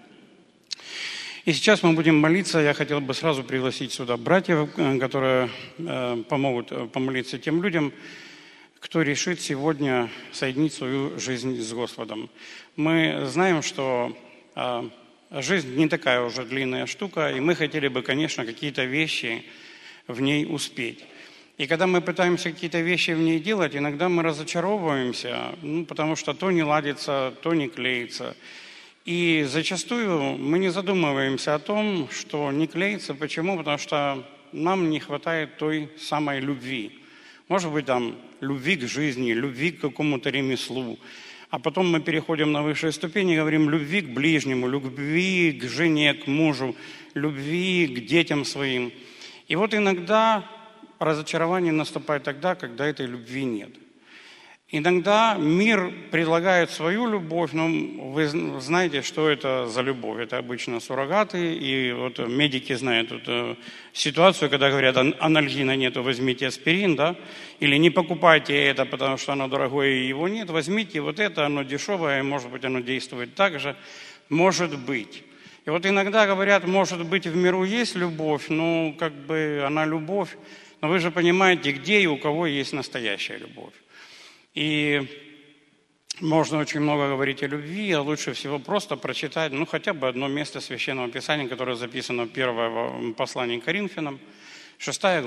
И сейчас мы будем молиться. Я хотел бы сразу пригласить сюда братьев, которые помогут помолиться тем людям, кто решит сегодня соединить свою жизнь с Господом. Мы знаем, что жизнь не такая уже длинная штука, и мы хотели бы, конечно, какие-то вещи в ней успеть. И когда мы пытаемся какие-то вещи в ней делать, иногда мы разочаровываемся, потому что то не ладится, то не клеится. И зачастую мы не задумываемся о том, что не клеится. Почему? Потому что нам не хватает той самой любви. Может быть, там, любви к жизни, любви к какому-то ремеслу. А потом мы переходим на высшие ступени и говорим любви к ближнему, любви к жене, к мужу, любви к детям своим. И вот иногда разочарование наступает тогда, когда этой любви нет. Иногда мир предлагает свою любовь, но вы знаете, что это за любовь. Это обычно суррогаты, и вот медики знают эту ситуацию, когда говорят, анальгина нету, возьмите аспирин, да, или не покупайте это, потому что оно дорогое и его нет, возьмите вот это, оно дешевое, может быть, оно действует так же, может быть. И вот иногда говорят, может быть, в миру есть любовь, ну, как бы она любовь, но вы же понимаете, где и у кого есть настоящая любовь. И можно очень много говорить о любви, а лучше всего просто прочитать, ну, хотя бы одно место Священного Писания, которое записано в первом послании к Коринфянам, 13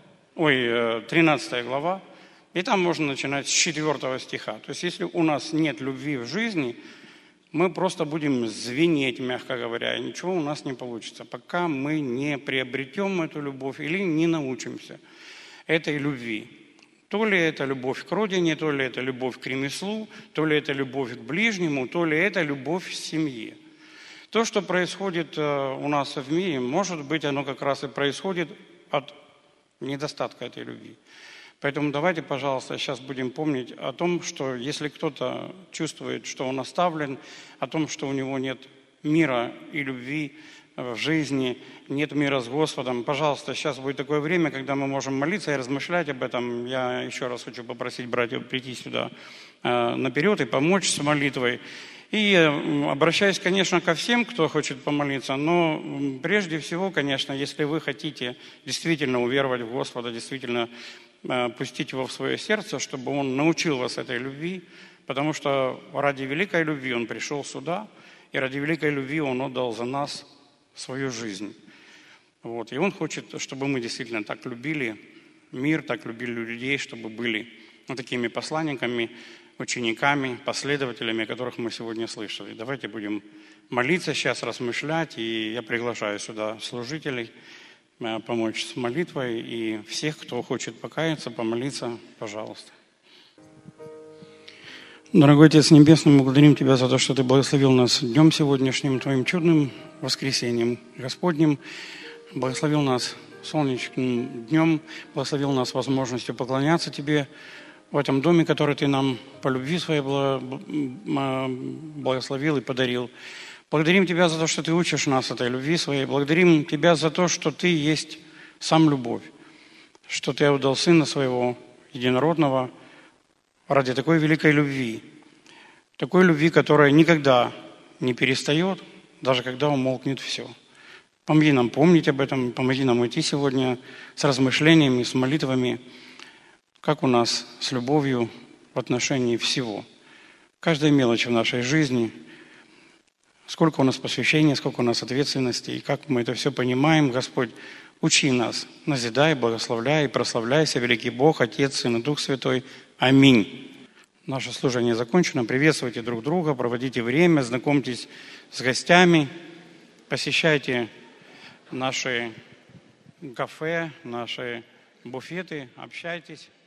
глава, и там можно начинать с 4 стиха. То есть, если у нас нет любви в жизни, мы просто будем звенеть, мягко говоря, и ничего у нас не получится, пока мы не приобретем эту любовь или не научимся этой любви. То ли это любовь к родине, то ли это любовь к ремеслу, то ли это любовь к ближнему, то ли это любовь в семье. То, что происходит у нас в мире, может быть, оно как раз и происходит от недостатка этой любви. Поэтому давайте, пожалуйста, сейчас будем помнить о том, что если кто-то чувствует, что он оставлен, о том, что у него нет мира и любви в жизни, нет мира с Господом, пожалуйста, сейчас будет такое время, когда мы можем молиться и размышлять об этом. Я еще раз хочу попросить братьев прийти сюда наперед и помочь с молитвой. И обращаюсь, конечно, ко всем, кто хочет помолиться, но прежде всего, конечно, если вы хотите действительно уверовать в Господа, действительно пустить его в свое сердце, чтобы он научил вас этой любви, потому что ради великой любви он пришел сюда, и ради великой любви он отдал за нас свою жизнь. Вот. И он хочет, чтобы мы действительно так любили мир, так любили людей, чтобы были такими посланниками, учениками, последователями, о которых мы сегодня слышали. Давайте будем молиться сейчас, размышлять, и я приглашаю сюда служителей помочь с молитвой, и всех, кто хочет покаяться, помолиться, пожалуйста. Дорогой Отец Небесный, мы благодарим Тебя за то, что Ты благословил нас днем сегодняшним, Твоим чудным воскресением Господним, благословил нас солнечным днем, благословил нас возможностью поклоняться Тебе в этом доме, который Ты нам по любви Своей благословил и подарил. Благодарим Тебя за то, что Ты учишь нас этой любви Своей. Благодарим Тебя за то, что Ты есть сам любовь, что Ты отдал Сына Своего единородного ради такой великой любви, которая никогда не перестает, даже когда умолкнет все. Помоги нам помнить об этом, помоги нам идти сегодня с размышлениями, с молитвами, как у нас с любовью в отношении всего. Каждой мелочи в нашей жизни, сколько у нас посвящения, сколько у нас ответственности, и как мы это все понимаем, Господь, учи нас, назидай, благословляй, прославляйся, великий Бог, Отец, Сын и Дух Святой. Аминь. Наше служение закончено. Приветствуйте друг друга, проводите время, знакомьтесь с гостями, посещайте наши кафе, наши буфеты, общайтесь.